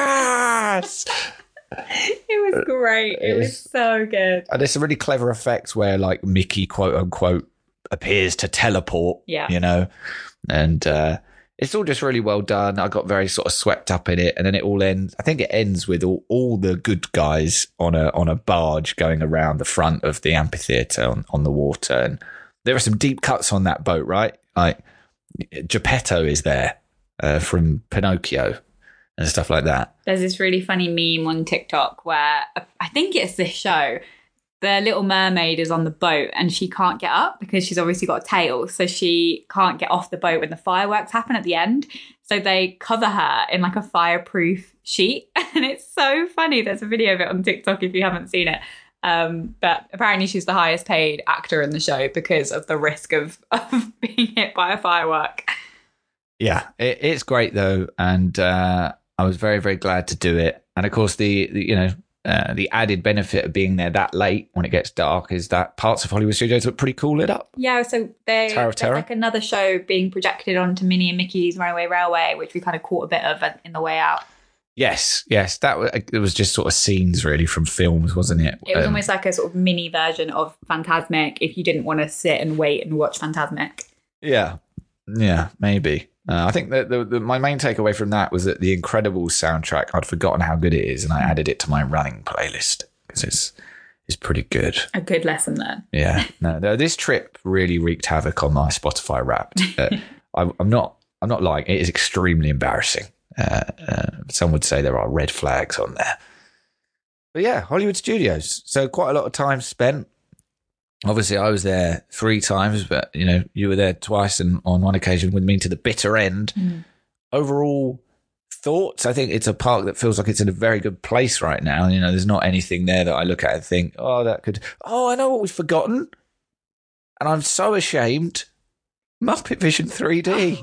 yes! It was great. It, It was was- so good. And there's some really clever effects where like Mickey, quote unquote, appears to teleport, Yeah. you know? And uh, it's all just really well done. I got very sort of swept up in it. And then it all ends, I think it ends with all, all the good guys on a on a barge going around the front of the amphitheatre on, on the water. And there are some deep cuts on that boat, right? Like Geppetto is there uh, from Pinocchio and stuff like that. There's this really funny meme on TikTok where I think it's this show. The Little Mermaid is on the boat and she can't get up because she's obviously got a tail. So she can't get off the boat when the fireworks happen at the end. So they cover her in like a fireproof sheet. And it's so funny. There's a video of it on TikTok if you haven't seen it. Um, but apparently she's the highest paid actor in the show because of the risk of, of being hit by a firework. Yeah, it, it's great though. And uh, I was very, very glad to do it. And of course, the, the you know, Uh, the added benefit of being there that late when it gets dark is that parts of Hollywood Studios look pretty cool lit up. Yeah, so they, Tower of there's Terror. like another show being projected onto Minnie and Mickey's Runaway Railway, which we kind of caught a bit of in the way out. Yes, yes, that was, it was just sort of scenes really from films, wasn't it? It was Um, almost like a sort of mini version of Phantasmic if you didn't want to sit and wait and watch Phantasmic. yeah, yeah, maybe. Uh, I think that the, the, my main takeaway from that was that the Incredibles soundtrack, I'd forgotten how good it is, and I added it to my running playlist because it's it's pretty good. A good lesson learned. Yeah, no, no, this trip really wreaked havoc on my Spotify Wrapped. Uh, I, I'm not, I'm not lying. It is extremely embarrassing. Uh, uh, some would say there are red flags on there. But yeah, Hollywood Studios. So quite a lot of time spent. Obviously, I was there three times, but you know, you were there twice, and on one occasion with me to the bitter end. Mm. Overall, thoughts. I think it's a park that feels like it's in a very good place right now. You know, there's not anything there that I look at and think, oh, that could, oh, I know what we've forgotten. And I'm so ashamed. Muppet Vision three D.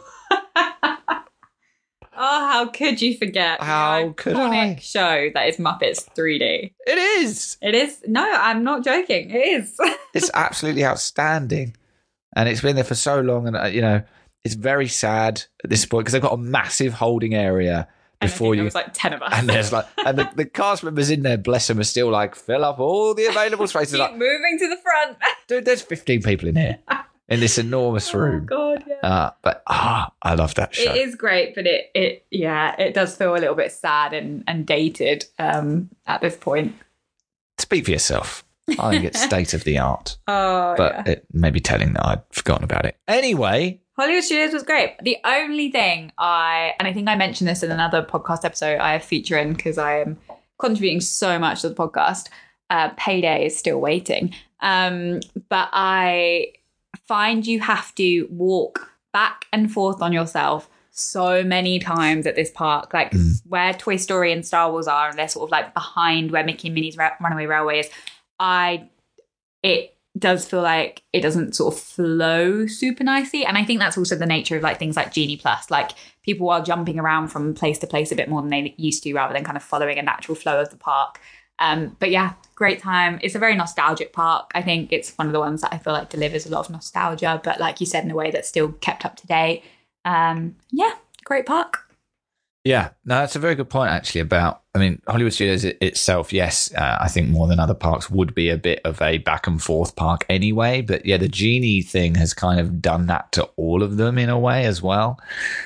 Oh, how could you forget? How the could iconic I? show that is Muppets three D. It is. It is. No, I'm not joking. It is. It's absolutely outstanding. And it's been there for so long. And, uh, you know, it's very sad at this point because they've got a massive holding area before and I think you. there was like ten of us. And there's like, and the, the cast members in there, bless them, are still like, fill up all the available spaces. Keep Like, moving to the front. dude, there's fifteen people in here in this enormous room. Oh, God, yeah. Uh, but ah, I love that show. It is great, but it, it yeah, it does feel a little bit sad and, and dated um, at this point. Speak for yourself. I think it's state of the art. Oh, But yeah. it may be telling that I'd forgotten about it. Anyway, Hollywood Studios was great. The only thing I, and I think I mentioned this in another podcast episode I have feature in because I am contributing so much to the podcast. Uh, payday is still waiting. Um, but I find you have to walk back and forth on yourself so many times at this park, like Mm. where Toy Story and Star Wars are, and they're sort of like behind where Mickey and Minnie's Ra- Runaway Railway is. I, it does feel like it doesn't sort of flow super nicely. And I think that's also the nature of like things like Genie Plus. Like people are jumping around from place to place a bit more than they used to rather than kind of following a natural flow of the park. Um, but yeah, great time. It's a very nostalgic park. I think it's one of the ones that I feel like delivers a lot of nostalgia, but like you said, in a way that's still kept up to date. Um, yeah, great park. yeah, no, that's a very good point, actually, about, I mean, Hollywood Studios it, itself, yes, uh, I think more than other parks would be a bit of a back and forth park anyway. But yeah, the Genie thing has kind of done that to all of them in a way as well.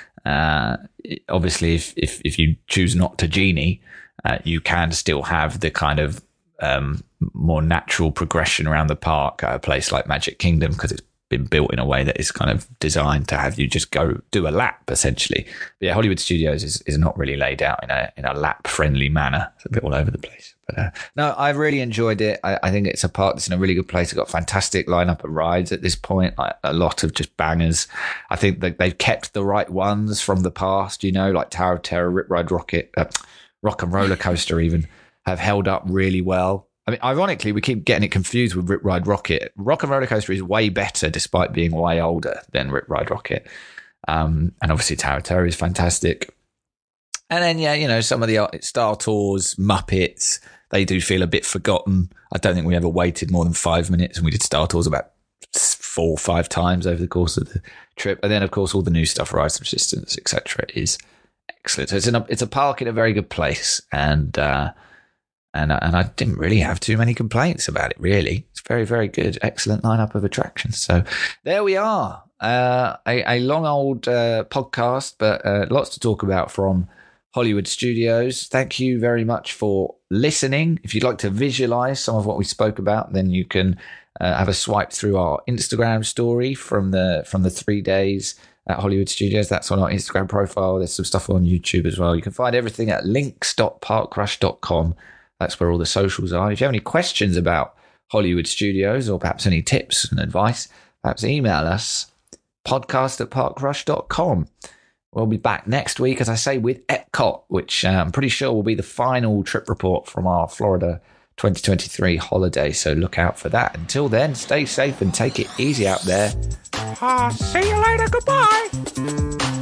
Uh, it- obviously, if, if, if you choose not to Genie, uh, you can still have the kind of um, more natural progression around the park at a place like Magic Kingdom because it's been built in a way that is kind of designed to have you just go do a lap essentially. But yeah, Hollywood Studios is, is not really laid out in a in a lap friendly manner. It's a bit all over the place. But uh, no, I've really enjoyed it. I, I think it's a park that's in a really good place. It's got a fantastic lineup of rides at this point, like a lot of just bangers. I think that they've kept the right ones from the past, you know, like Tower of Terror, Rip Ride Rocket, uh, Rock and Roller Coaster even have held up really well. I mean, ironically, we keep getting it confused with Rip Ride Rocket. Rock and Roller Coaster is way better despite being way older than Rip Ride Rocket. Um, and obviously Tower of Terror is fantastic. And then, yeah, you know, some of the Star Tours, Muppets, they do feel a bit forgotten. I don't think we ever waited more than five minutes, and we did Star Tours about four or five times over the course of the trip. And then, of course, all the new stuff, Rise of Resistance, et cetera, is excellent. So it's, in a, it's a park in a very good place. And, uh, And, and I didn't really have too many complaints about it, really. It's very, very good. Excellent lineup of attractions. So there we are. Uh, a, a long old uh, podcast, but uh, lots to talk about from Hollywood Studios. Thank you very much for listening. If you'd like to visualize some of what we spoke about, then you can uh, have a swipe through our Instagram story from the from the three days at Hollywood Studios. That's on our Instagram profile. There's some stuff on YouTube as well. You can find everything at links dot parkrush dot com. That's where all the socials are. If you have any questions about Hollywood Studios or perhaps any tips and advice, perhaps email us, podcast at parkrush dot com. We'll be back next week, as I say, with Epcot, which uh, I'm pretty sure will be the final trip report from our Florida twenty twenty-three holiday. So look out for that. Until then, stay safe and take it easy out there. Ah, see you later. Goodbye.